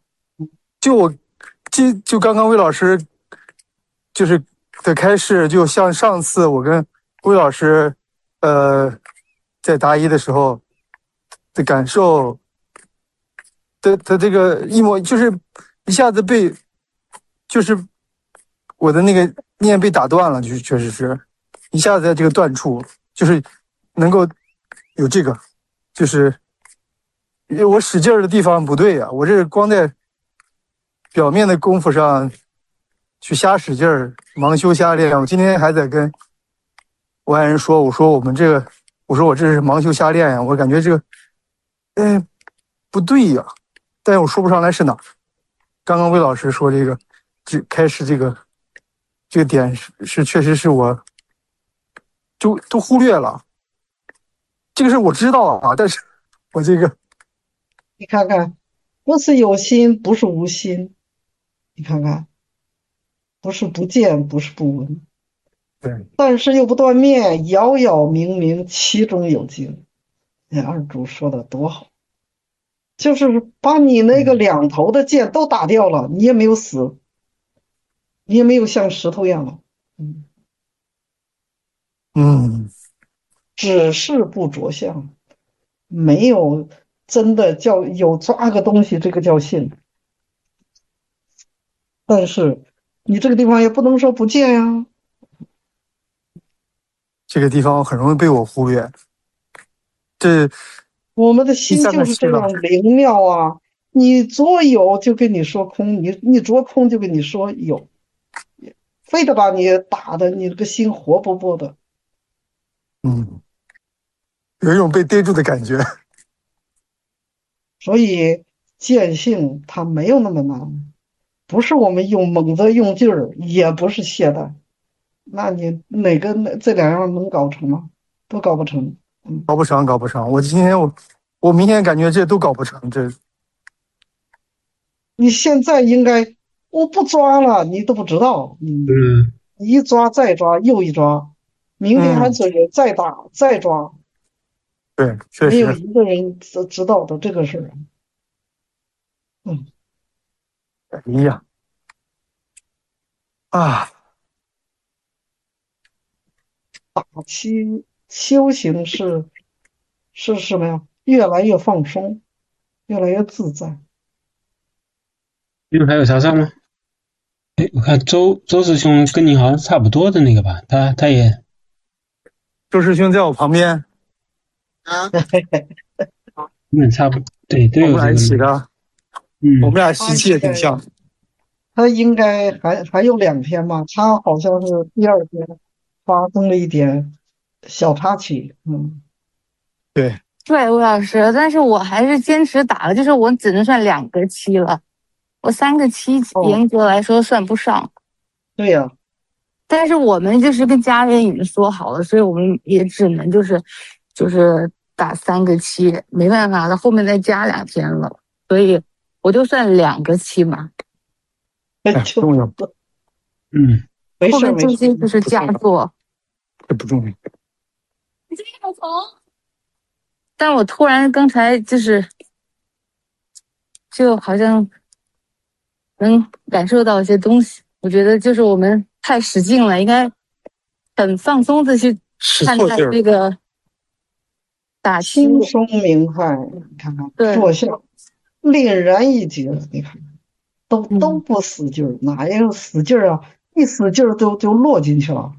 就刚刚魏老师就是的开示，就像上次我跟魏老师在答疑的时候的感受的这个一模，就是一下子就是我的那个念被打断了，就是确实是一下子在这个断处，就是能够有这个，就是我使劲儿的地方不对呀，我这光在表面的功夫上去瞎使劲儿，盲修瞎练。我今天还在跟我爱人说，我说我这是盲修瞎练呀，我感觉这个，不对呀，但是我说不上来是哪儿。刚刚魏老师说开始这个点是确实是我就都忽略了，这个事我知道啊，但是我这个你看看，不是有心，不是无心，你看看，不是不见，不是不闻， 对， 但是又不断灭，杳杳冥冥，其中有经。二主说的多好，就是把你那个两头的剑都打掉了，你也没有死，你也没有像石头一样了，只是不着相，没有真的叫有抓个东西，这个叫信。但是你这个地方也不能说不见呀， 这个地方很容易被我忽略。这我们的心就是这样灵妙啊！你着有就跟你说空，你着空就跟你说有，非得把你打的你这个心活泼泼的。 有一种被逮住的感觉。 所以见性它没有那么难，不是我们猛着用劲儿，也不是懈怠。那你这两样能搞成吗？都搞不成。 搞不成。我明天感觉这都搞不成。这你现在应该，我不抓了，你都不知道。一抓再抓又一抓，明天还追再打再抓。 对，确实没有一个人知道的这个事儿。 哎呀， 打七修行是什么呀？越来越放松，越来越自在。 你们还有啥上吗？我看周师兄跟你好像差不多的那个吧，他也。 周师兄在我旁边。 差不多，对，都有我们俩一起的。我们俩习气也挺像。 他应该还有2天吧，他好像是第2天发生了一点小插曲。 对， 魏老师，但是我还是坚持打了，就是我只能算2个期了，我3个期严格来说算不上。 对呀。 但是我们就是跟家人已经说好了，所以我们也只能就是打3个期，没办法了，后面再加2天了，所以我就算2个期嘛。 重要。 没事， 后面这些就是佳作。 这不重要。 你这个虫。但我突然刚才就好像能感受到一些东西，我觉得就是我们太使劲了，应该很放松的去看待这个打气， 轻松明快。你看看，坐下凛然一截，你看都不使劲儿，哪有使劲儿啊？一使劲儿就落进去了。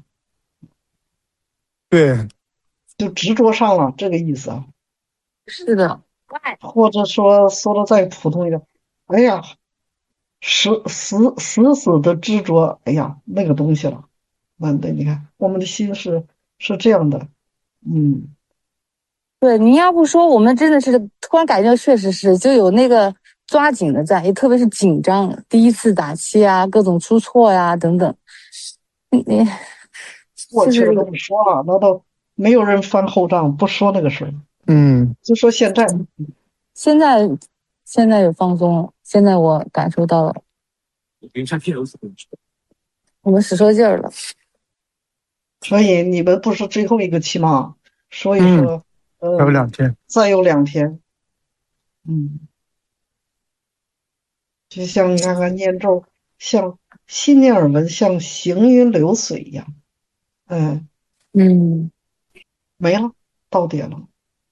对， 就执着上了，这个意思啊。 是的。 或者说的再普通一点，哎呀，死的执着，哎呀，那个东西了。完的，你看我们的心是这样的。 对，你要不说我们真的是突然感觉确实是就有那个抓紧的在，也特别是紧张，第一次打气啊，各种出错呀等等。 过去了都不说了，那都没有人翻后账，不说那个事儿。就说现在有放松了，现在我感受到了，我们使错劲儿了。 所以你们不是最后一个期吗？所以说， 还有2天， 再有2天， 就像你看看念咒，像心念尔文，像行云流水一样。没了，到点了。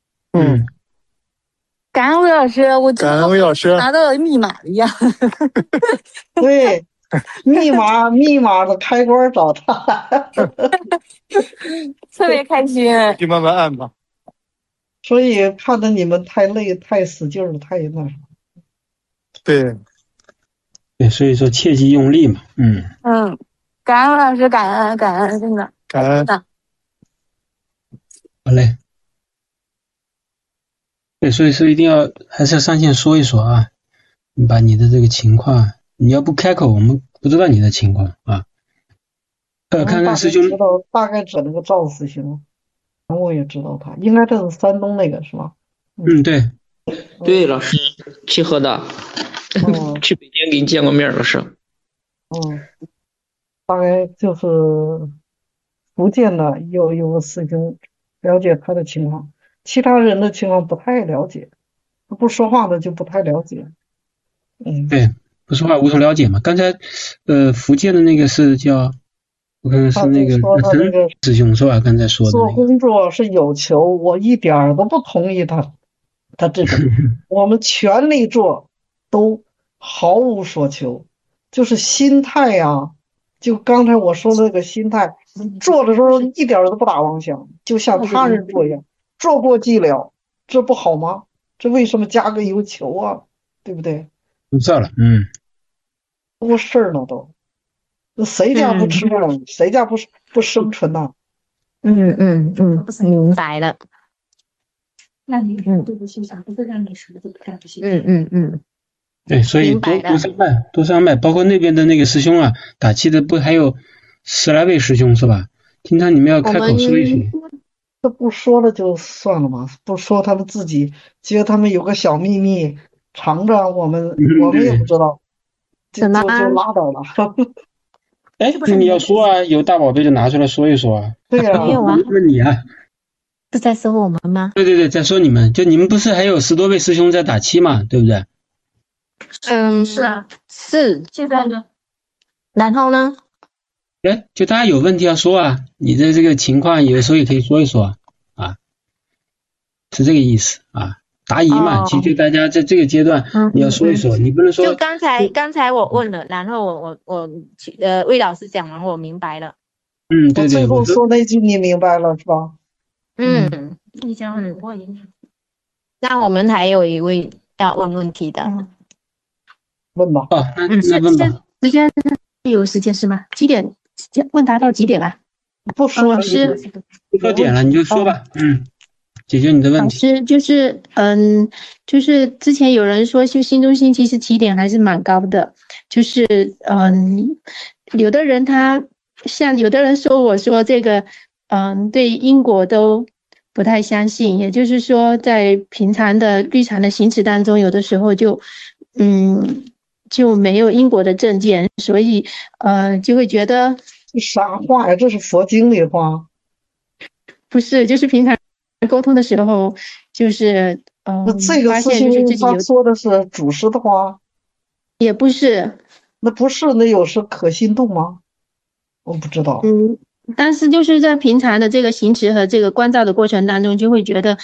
感恩魏老师，我感恩魏老师拿到了密码一样。 对，密码的开关找他， 特别开心。 你慢慢按吧。 所以看得你们太累、太使劲了、太那啥。 对， 所以说切记用力嘛。 感恩老师，感恩，真的感恩。 好嘞。对，所以说一定要还是要上线说一说啊，你把你的这个情况，你要不开口，我们不知道你的情况啊。看看师兄， 知道大概指那个赵师兄，我也知道他，应该这是山东那个是吧？ 对， 对，老师，齐河的，去北京给你见过面，老师。 大概就是福建的有个师兄了解他的情况，其他人的情况不太了解，不说话的就不太了解。 对，不说话无从了解嘛。刚才福建的那个是叫，我看看是那个师兄是吧？刚才说的做工作是有求，我一点儿都不同意他这种，我们全力做，都毫无所求，就是心态呀。就刚才我说的那个心态，做的时候一点都不打妄想，就像他人做一样，做过即了，这不好吗？这为什么加个有求啊？对不对？ 不知道了， 多事儿呢都，那谁家不吃饭？谁家不生存呢？ 明白了。 那你对不起，不是让你什么都不干不行。 对，所以多上麦，包括那边的那个师兄啊，打气的不还有10来位师兄是吧？经常你们要开口说一说。 这不说了就算了嘛，不说他们自己觉得他们有个小秘密藏着，我们也不知道，就拉倒了。 那你要说啊，有大宝贝就拿出来说一说啊。 对呀， 没有啊， 问你啊。 是在说我们吗？ 对，在说你们，就你们不是还有10多位师兄在打气嘛，对不对？ 是啊，是。现在呢？然后呢？ 就大家有问题要说啊，你的这个情况有时候也可以说一说啊，是这个意思啊。答疑嘛，其实就大家在这个阶段你要说一说，你不能说。 就刚才我问了，然后我魏老师讲完，我明白了。 对。 最后说那句你明白了是吧？ 你讲很过瘾。那我们还有一位要问问题的， 问吧。 那问吧。 时间有时间是吗？几点？问答到几点啊？ 不说是不说点了你就说吧。解决你的问题。 老师就是之前有人说修心中心其实起点还是蛮高的，就是有的人有的人说我说这个对因果都不太相信，也就是说在平常的日常的行驶当中，有的时候就没有因果的正见，所以就会觉得这啥话呀？这是佛经里话。 不是，就是平常沟通的时候，就是那这个事情他说的是祖师的话， 也不是。 那不是，那有是可信度吗？我不知道。 但是就是在平常的这个行持和这个关照的过程当中，就会觉得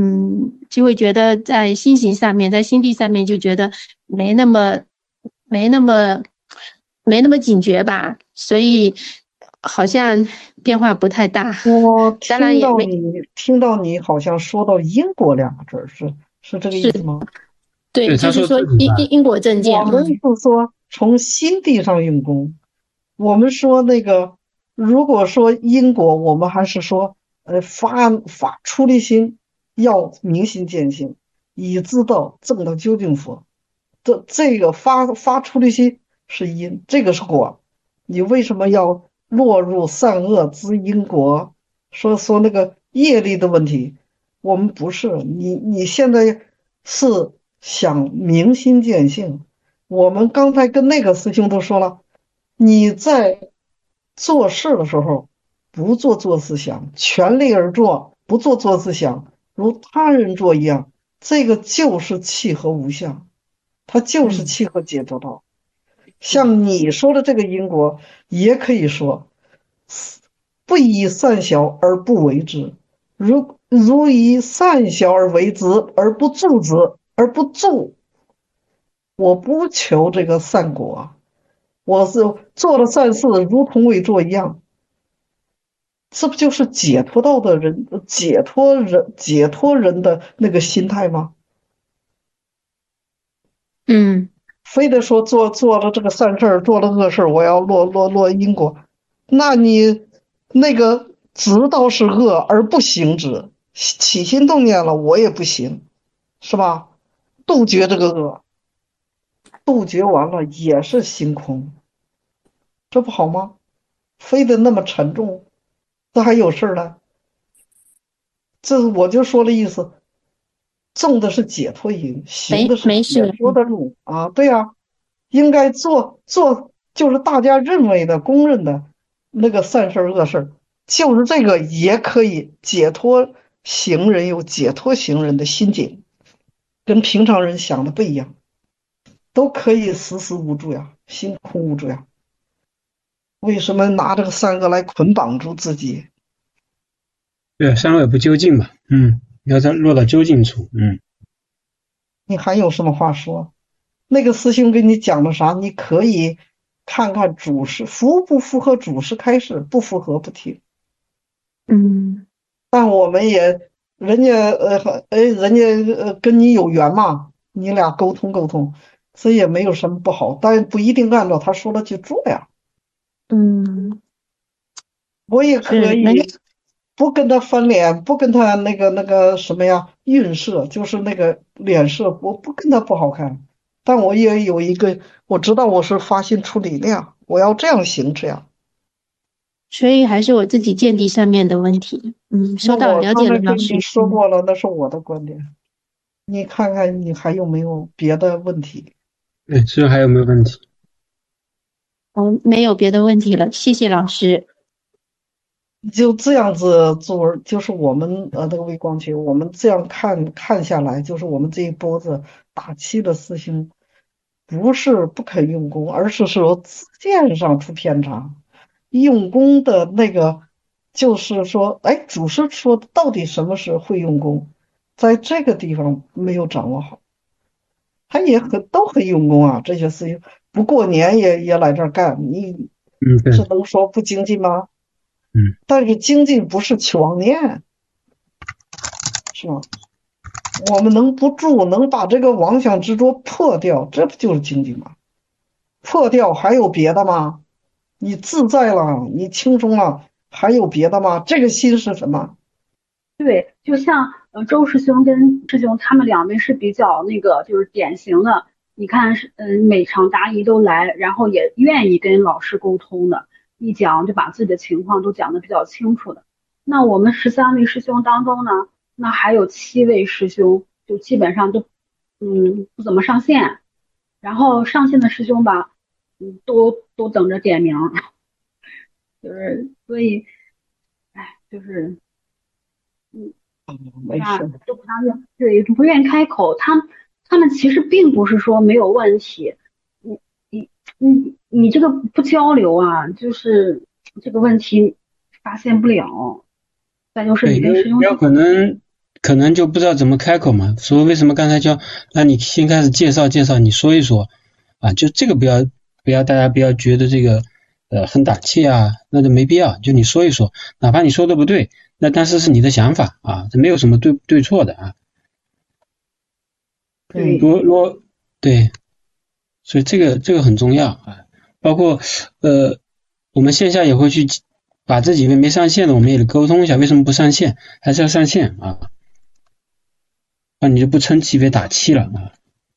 在心行上面，在心地上面就觉得没那么警觉吧，所以好像变化不太大。 我听到你好像说到因果2个字，是这个意思吗？ 对，就是说因果正见。 我们是说从心地上用功，我们说那个如果说因果，我们还是说发出离心，要明心见性，以知道证到究竟佛。这个发出离心是因，这个是果。你为什么要落入善恶之因果？说那个业力的问题，我们不是。你现在是想明心见性。我们刚才跟那个师兄都说了，你在做事的时候不做事想，全力而做，不做事想，如他人做一样， 这个就是契合无相，它就是契合解脱道。像你说的这个因果，也可以说不以善小而不为之，如以善小而为之而不助之，而不助，我不求这个善果，我是做了善事如同未做一样，这不就是解脱道的人，解脱人的那个心态吗？非得说做了这个善事做了恶事我要落因果，那你那个知道是恶而不行之，起心动念了我也不行，是吧？杜绝这个恶，杜绝完了也是心空，这不好吗？非得那么沉重，这还有事呢？这我就说了意思，种的是解脱因，行的是解脱的路啊，对啊，应该做就是大家认为的公认的那个善事恶事，就是这个也可以解脱行人有解脱行人的心境，跟平常人想的不一样，都可以时时无助呀，心空无助呀。为什么拿这个善恶来捆绑住自己？ 对，善恶不究竟嘛，要再落到究竟处， 你还有什么话说？那个师兄跟你讲了啥？你可以看看主师符不符合主师开示，不符合不听。但我们也人家跟你有缘嘛，你俩沟通沟通，这也没有什么不好，但不一定按照他说的去做呀。我也可以不跟他翻脸，不跟他那个什么呀运色，就是那个脸色，我不跟他不好看，但我也有一个，我知道我是发心出理量，我要这样行这样。 所以还是我自己见地上面的问题。收到，了解了，老师。 你说过了，那是我的观点。你看看你还有没有别的问题？ 对，是还有没有问题？ 没有别的问题了，谢谢老师。 就这样子做，就是我们那个微光群，我们这样看下来，就是我们这一波子打气的师兄，不是不肯用功，而是说自见上出偏差。用功的那个，就是说，祖师说到底什么是会用功，在这个地方没有掌握好。他也都很用功啊，这些事情不过年也来这儿干，你是能说不精进吗？但是精进不是去妄念，是吧？我们能不住，能把这个妄想执着破掉，这不就是精进吗？破掉还有别的吗？你自在了，你轻松了，还有别的吗？这个心是什么？ 对，就像周师兄跟师兄他们两位是比较那个，就是典型的。你看，每场答疑都来，然后也愿意跟老师沟通的，一讲就把自己的情况都讲得比较清楚的。那我们13位师兄当中呢，那还有7位师兄就基本上都不怎么上线，然后上线的师兄吧，都等着点名，就是所以，就是没事， 都不大愿，对，不愿意开口。他们其实并不是说没有问题，你这个不交流啊，就是这个问题发现不了。再就是你跟师兄， 有可能就不知道怎么开口嘛。所以为什么刚才叫那你先开始介绍，你说一说啊，就这个不要大家不要觉得这个很打气啊，那就没必要，就你说一说，哪怕你说的不对，那但是是你的想法啊，这没有什么对错的啊。对，所以这个很重要啊，包括我们线下也会去把这几位没上线的，我们也沟通一下为什么不上线，还是要上线啊，那你就不称其为打气了啊。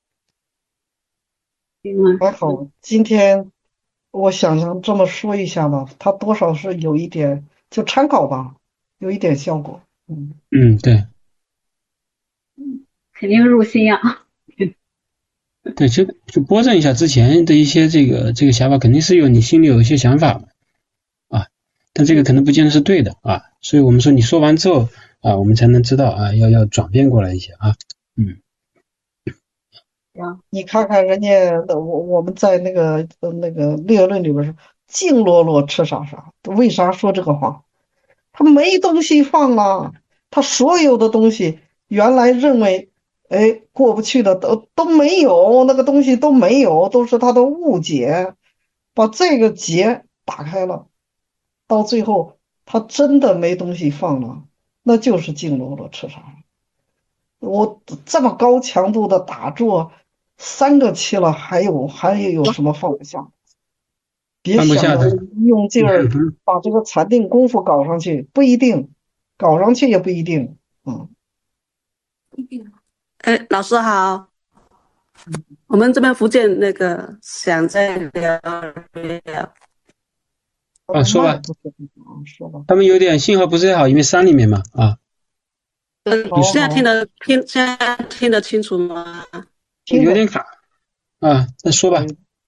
还好，今天我想这么说一下吧，它多少是有一点就参考吧，有一点效果。 对。 肯定入心啊。 对，就拨正一下之前的一些这个想法，肯定是你心里有一些想法啊，但这个可能不见得是对的啊，所以我们说你说完之后啊，我们才能知道啊，要转变过来一些啊。 你看看人家我们在那个列论里边说净罗罗吃啥啥，为啥说这个话？他没东西放了，他所有的东西原来认为过不去的都没有，那个东西都没有，都是他的误解，把这个结打开了，到最后他真的没东西放了，那就是净罗罗吃啥了。我这么高强度的打坐3个期了，还有什么放不下？别放不想着下的。 用劲儿把这个禅定功夫搞上去，不一定，搞上去也不一定。 老师好，我们这边福建那个想再聊聊。 说吧， 说吧。 他们有点信号不是太好，因为山里面嘛啊。 现在现在听得清楚吗？ 有点卡啊，那说吧。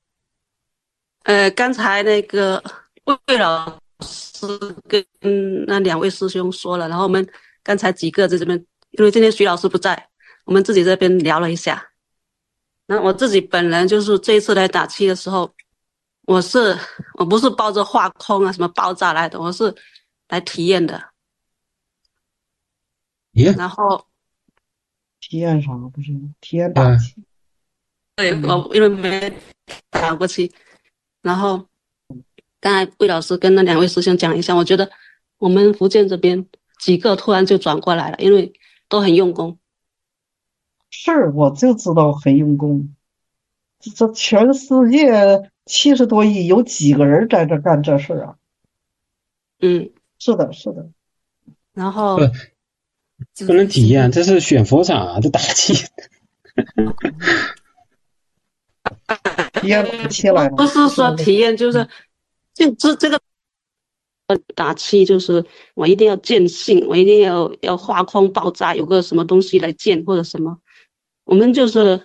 刚才那个魏老师跟那2位师兄说了，然后我们刚才几个在这边，因为今天徐老师不在，我们自己这边聊了一下。那我自己本人就是这一次来打气的时候，我不是抱着化空啊什么爆炸来的，我是来体验的。然后体验啥？不是体验打气。 对，我因为没打过气，然后刚才魏老师跟那2位师兄讲一下，我觉得我们福建这边几个突然就转过来了，因为都很用功。 是，我就知道很用功。这全世界70多亿，有几个人在这干这事啊？是的，是的。 然后不能体验，这是选佛场啊，这打气。 体验打气来了。 不是说体验，就是这个打气，就是我一定要见性，我一定要化空爆炸，有个什么东西来见或者什么。我们就是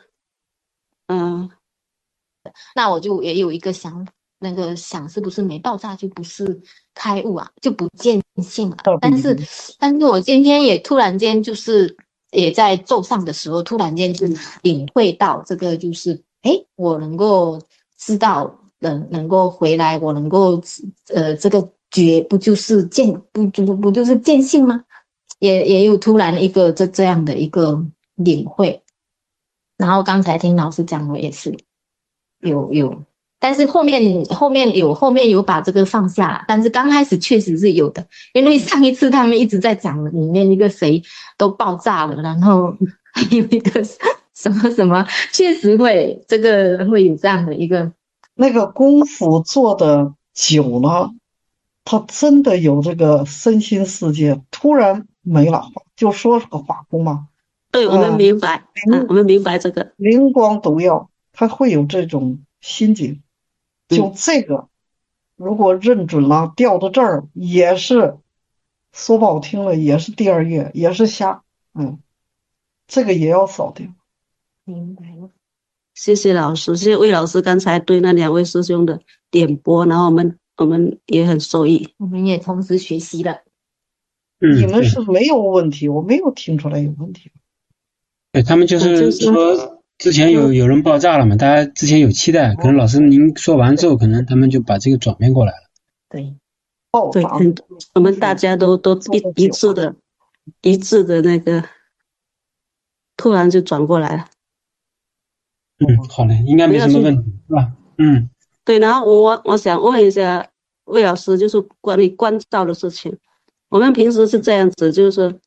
那我就也有一个想是不是没爆炸就不是开悟啊，就不见性了。但是我今天也突然间就是也在咒上的时候，突然间就领会到这个，就是我能够知道能够回来，我能够这个觉不就是不就是见性吗？也有突然一个这样的一个领会。然后刚才听老师讲，我也是有，但是后面有把这个放下，但是刚开始确实是有的，因为上一次他们一直在讲里面一个谁都爆炸了，然后还有一个什么什么，确实会这个会有这样的一个那个功夫做的久了，他真的有这个身心世界突然没了，就说是个化空嘛。 对，我们明白，我们明白这个灵光毒药，他会有这种心境。就这个，如果认准了，掉到这儿也是说不好听了，也是第2月，也是瞎。这个也要扫掉。 明白了， 谢谢老师，谢谢魏老师刚才对那2位师兄的点拨，然后我们也很受益， 我们也同时学习了。 你们是没有问题，我没有听出来有问题。 他们就是说之前有人爆炸了嘛，大家之前有期待，可能老师您说完之后，可能他们就把这个转变过来了。 对， 我们大家都一致的那个，突然就转过来了。 好嘞，应该没什么问题，是吧？ 对，然后我想问一下魏老师，就是关于关照的事情，我们平时是这样子，就是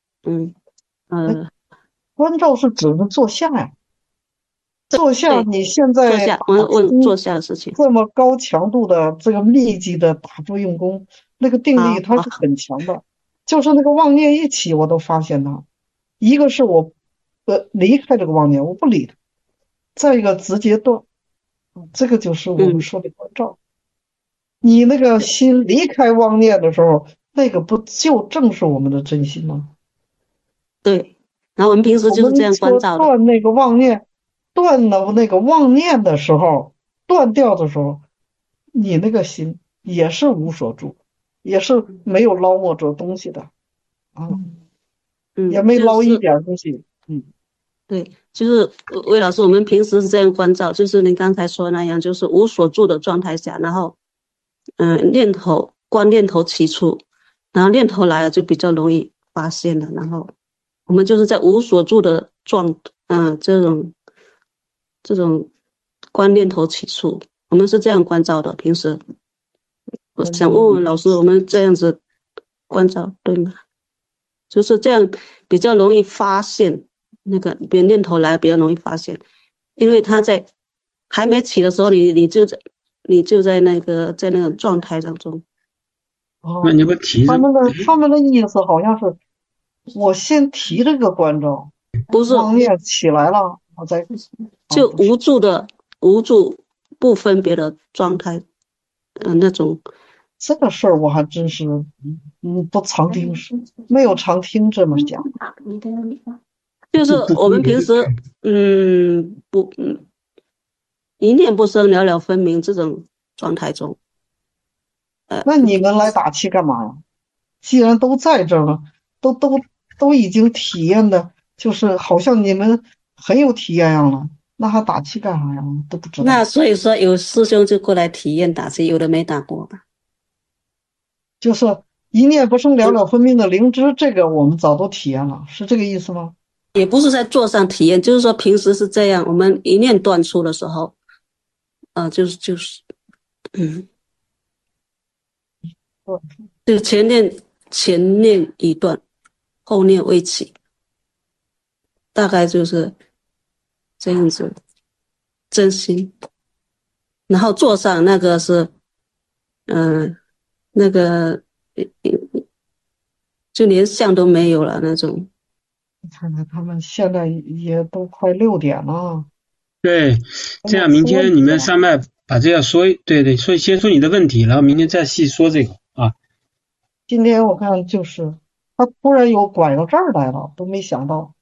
关照是指的坐下呀，坐下。你现在我问坐下的事情， 这么高强度的这个密集的打坐用功，那个定力它是很强的。就是那个妄念一起，我都发现它。一个是我离开这个妄念，我不理它；再一个直接断，这个就是我们说的关照。你那个心离开妄念的时候，那个不就正是我们的真心吗？ 对。然后我们平时就是这样关照的。 断那个妄念，断了那个妄念的时候，断掉的时候，你那个心也是无所住，也是没有捞摸着东西的，也没捞一点东西。 对，就是魏老师，我们平时是这样关照，就是您刚才说的那样，就是无所住的状态下，然后观念头起初，然后念头来了就比较容易发现了，然后我们就是在无所住的这种观念头起初，我们是这样关照的。平时我想问问老师，我们这样子关照对吗？就是这样比较容易发现那个别人念头来，比较容易发现，因为他在还没起的时候，你就在那个状态当中。 那你不提他们的意思好像是我先提这个关照， 不是妄念起来了，我再就无助不分别的状态，那种。 这个事儿我还真是不常听，没有常听这么讲。 就是我们平时一念不生，了了分明这种状态中。 那你们来打气干嘛呀？既然都在这儿了，都已经体验的，就是好像你们很有体验样了，那还打气干啥呀？都不知道。 那所以说有师兄就过来体验打气，有的没打过吧？ 就是一念不生，了了分明的灵知，这个我们早都体验了，是这个意思吗？ 也不是在座上体验，就是说平时是这样，我们一念断出的时候，就前念已断，后念未起，大概就是这样子，真心。然后座上那个是，那个就连相都没有了那种。 你看看他们现在也都快6点了。 对，这样明天你们上麦把这个说，对，所以先说你的问题，然后明天再细说这个啊。 今天我看就是他突然又拐到这儿来了，都没想到。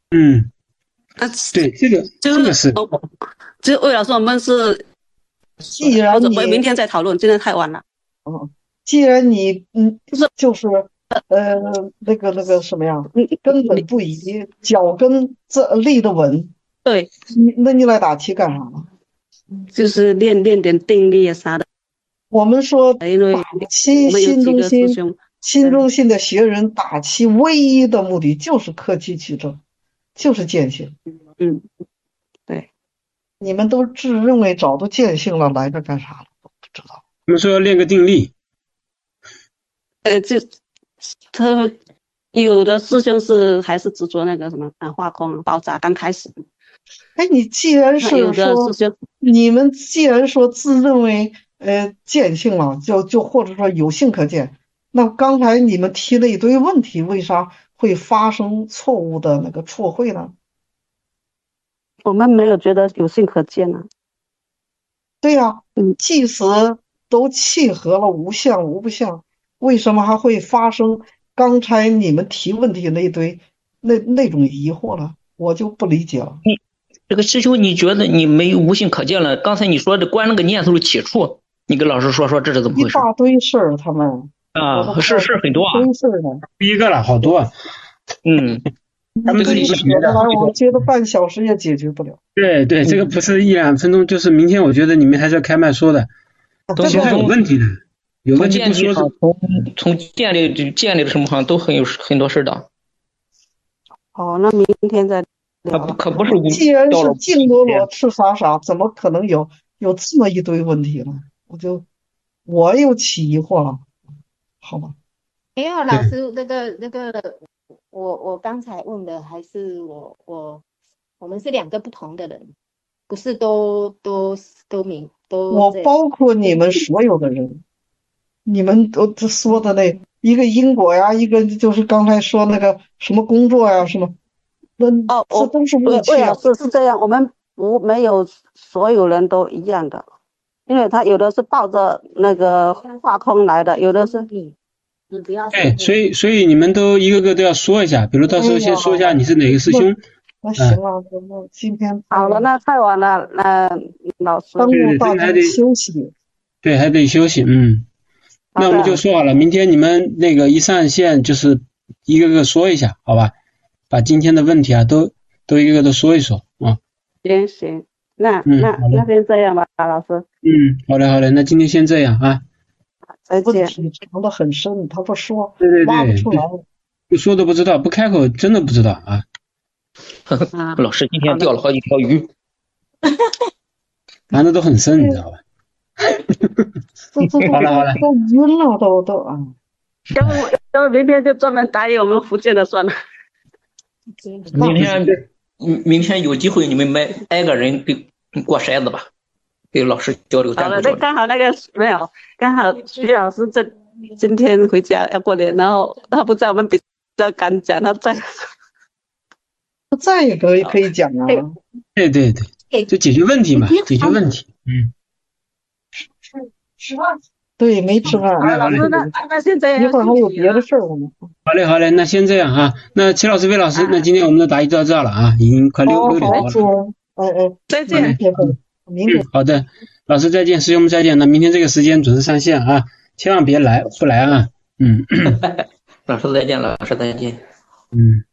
对，这个是。 就魏老师，我们是， 既然你明天再讨论，今天太晚了。 既然你就是那个什么呀，根本不移，脚跟立得稳。 对， 那你来打气干啥呢？ 就是练点定力啊啥的。 我们说打气，心中心的学人打气，唯一的目的就是克气取正，就是见性。 对。 你们都自认为早都见性了，来这干啥了？不知道。 我们说要练个定力。 他有的师兄是还是执着那个什么化空爆炸刚开始。 你既然是说你们既然说自认为见性了，就或者说有性可见，那刚才你们提了一堆问题，为啥会发生错误的那个错会呢？ 我们没有觉得有性可见啊。 对呀，即使都契合了无相无不相，为什么还会发生刚才你们提问题那一堆那种疑惑呢？我就不理解了。 这个师兄，你觉得你没有无性可见了？刚才你说的关那个念头的起处，你跟老师说这是怎么回事？ 一大堆事儿，他们是很多啊， 一个了，好多啊。 他们这个解的来，我觉得半小时也解决不了。 对，这个不是1-2分钟，就是明天我觉得你们还是要开麦说的，都是有问题的，有问题不说是。 从建立的什么上都很多事的。 好，那明天再聊。 可不是。 既然是净罗罗吃啥，怎么可能有这么一堆问题呢？我又起疑惑了，好吧？ 没有老师，那个，我刚才问的还是我们是2个不同的人，不是都明都。 我包括你们所有的人，你们都说的那一个因果呀，一个就是刚才说那个什么工作呀，什么，这都是误区啊。 是这样，我们没有所有人都一样的，因为他有的是抱着那个化空来的，有的是你不要。 所以你们都一个个都要说一下，比如到时候先说一下你是哪个师兄。 那行了，我今天好了，那太晚了，老师。 耽误大家休息。 对，还得休息。那我们就说好了，明天你们那个一上线就是一个个说一下，好吧？把今天的问题啊都都一个个都说一说啊。 行，那先这样吧，老师。 好嘞，那今天先这样啊。 再见。 问题藏得很深，他不说， 对， 挖不出来。 不说都不知道，不开口真的不知道啊。 老师今天钓了好几条鱼， 藏的都很深，你知道吧？好了， 都晕了，都啊。 要不明天就专门答应我们福建的算了。 明天有机会你们挨个人给过筛子吧，给老师交流。 好了，那刚好那个没有，刚好徐老师今天回家要过年，然后他不在，我们比较敢讲，他在。 他在也可以讲啊。 对，就解决问题嘛，解决问题。 吃饭。对，没吃饭。 老师，那现在一会儿还有别的事儿呢。 好嘞，那先这样哈。那齐老师、魏老师，那今天我们的答疑就到这了啊，已经快6点多了。 再见。 明天。 好的，老师再见，师兄们再见。那明天这个时间准时上线啊，千万别不来啊。 老师再见，老师再见。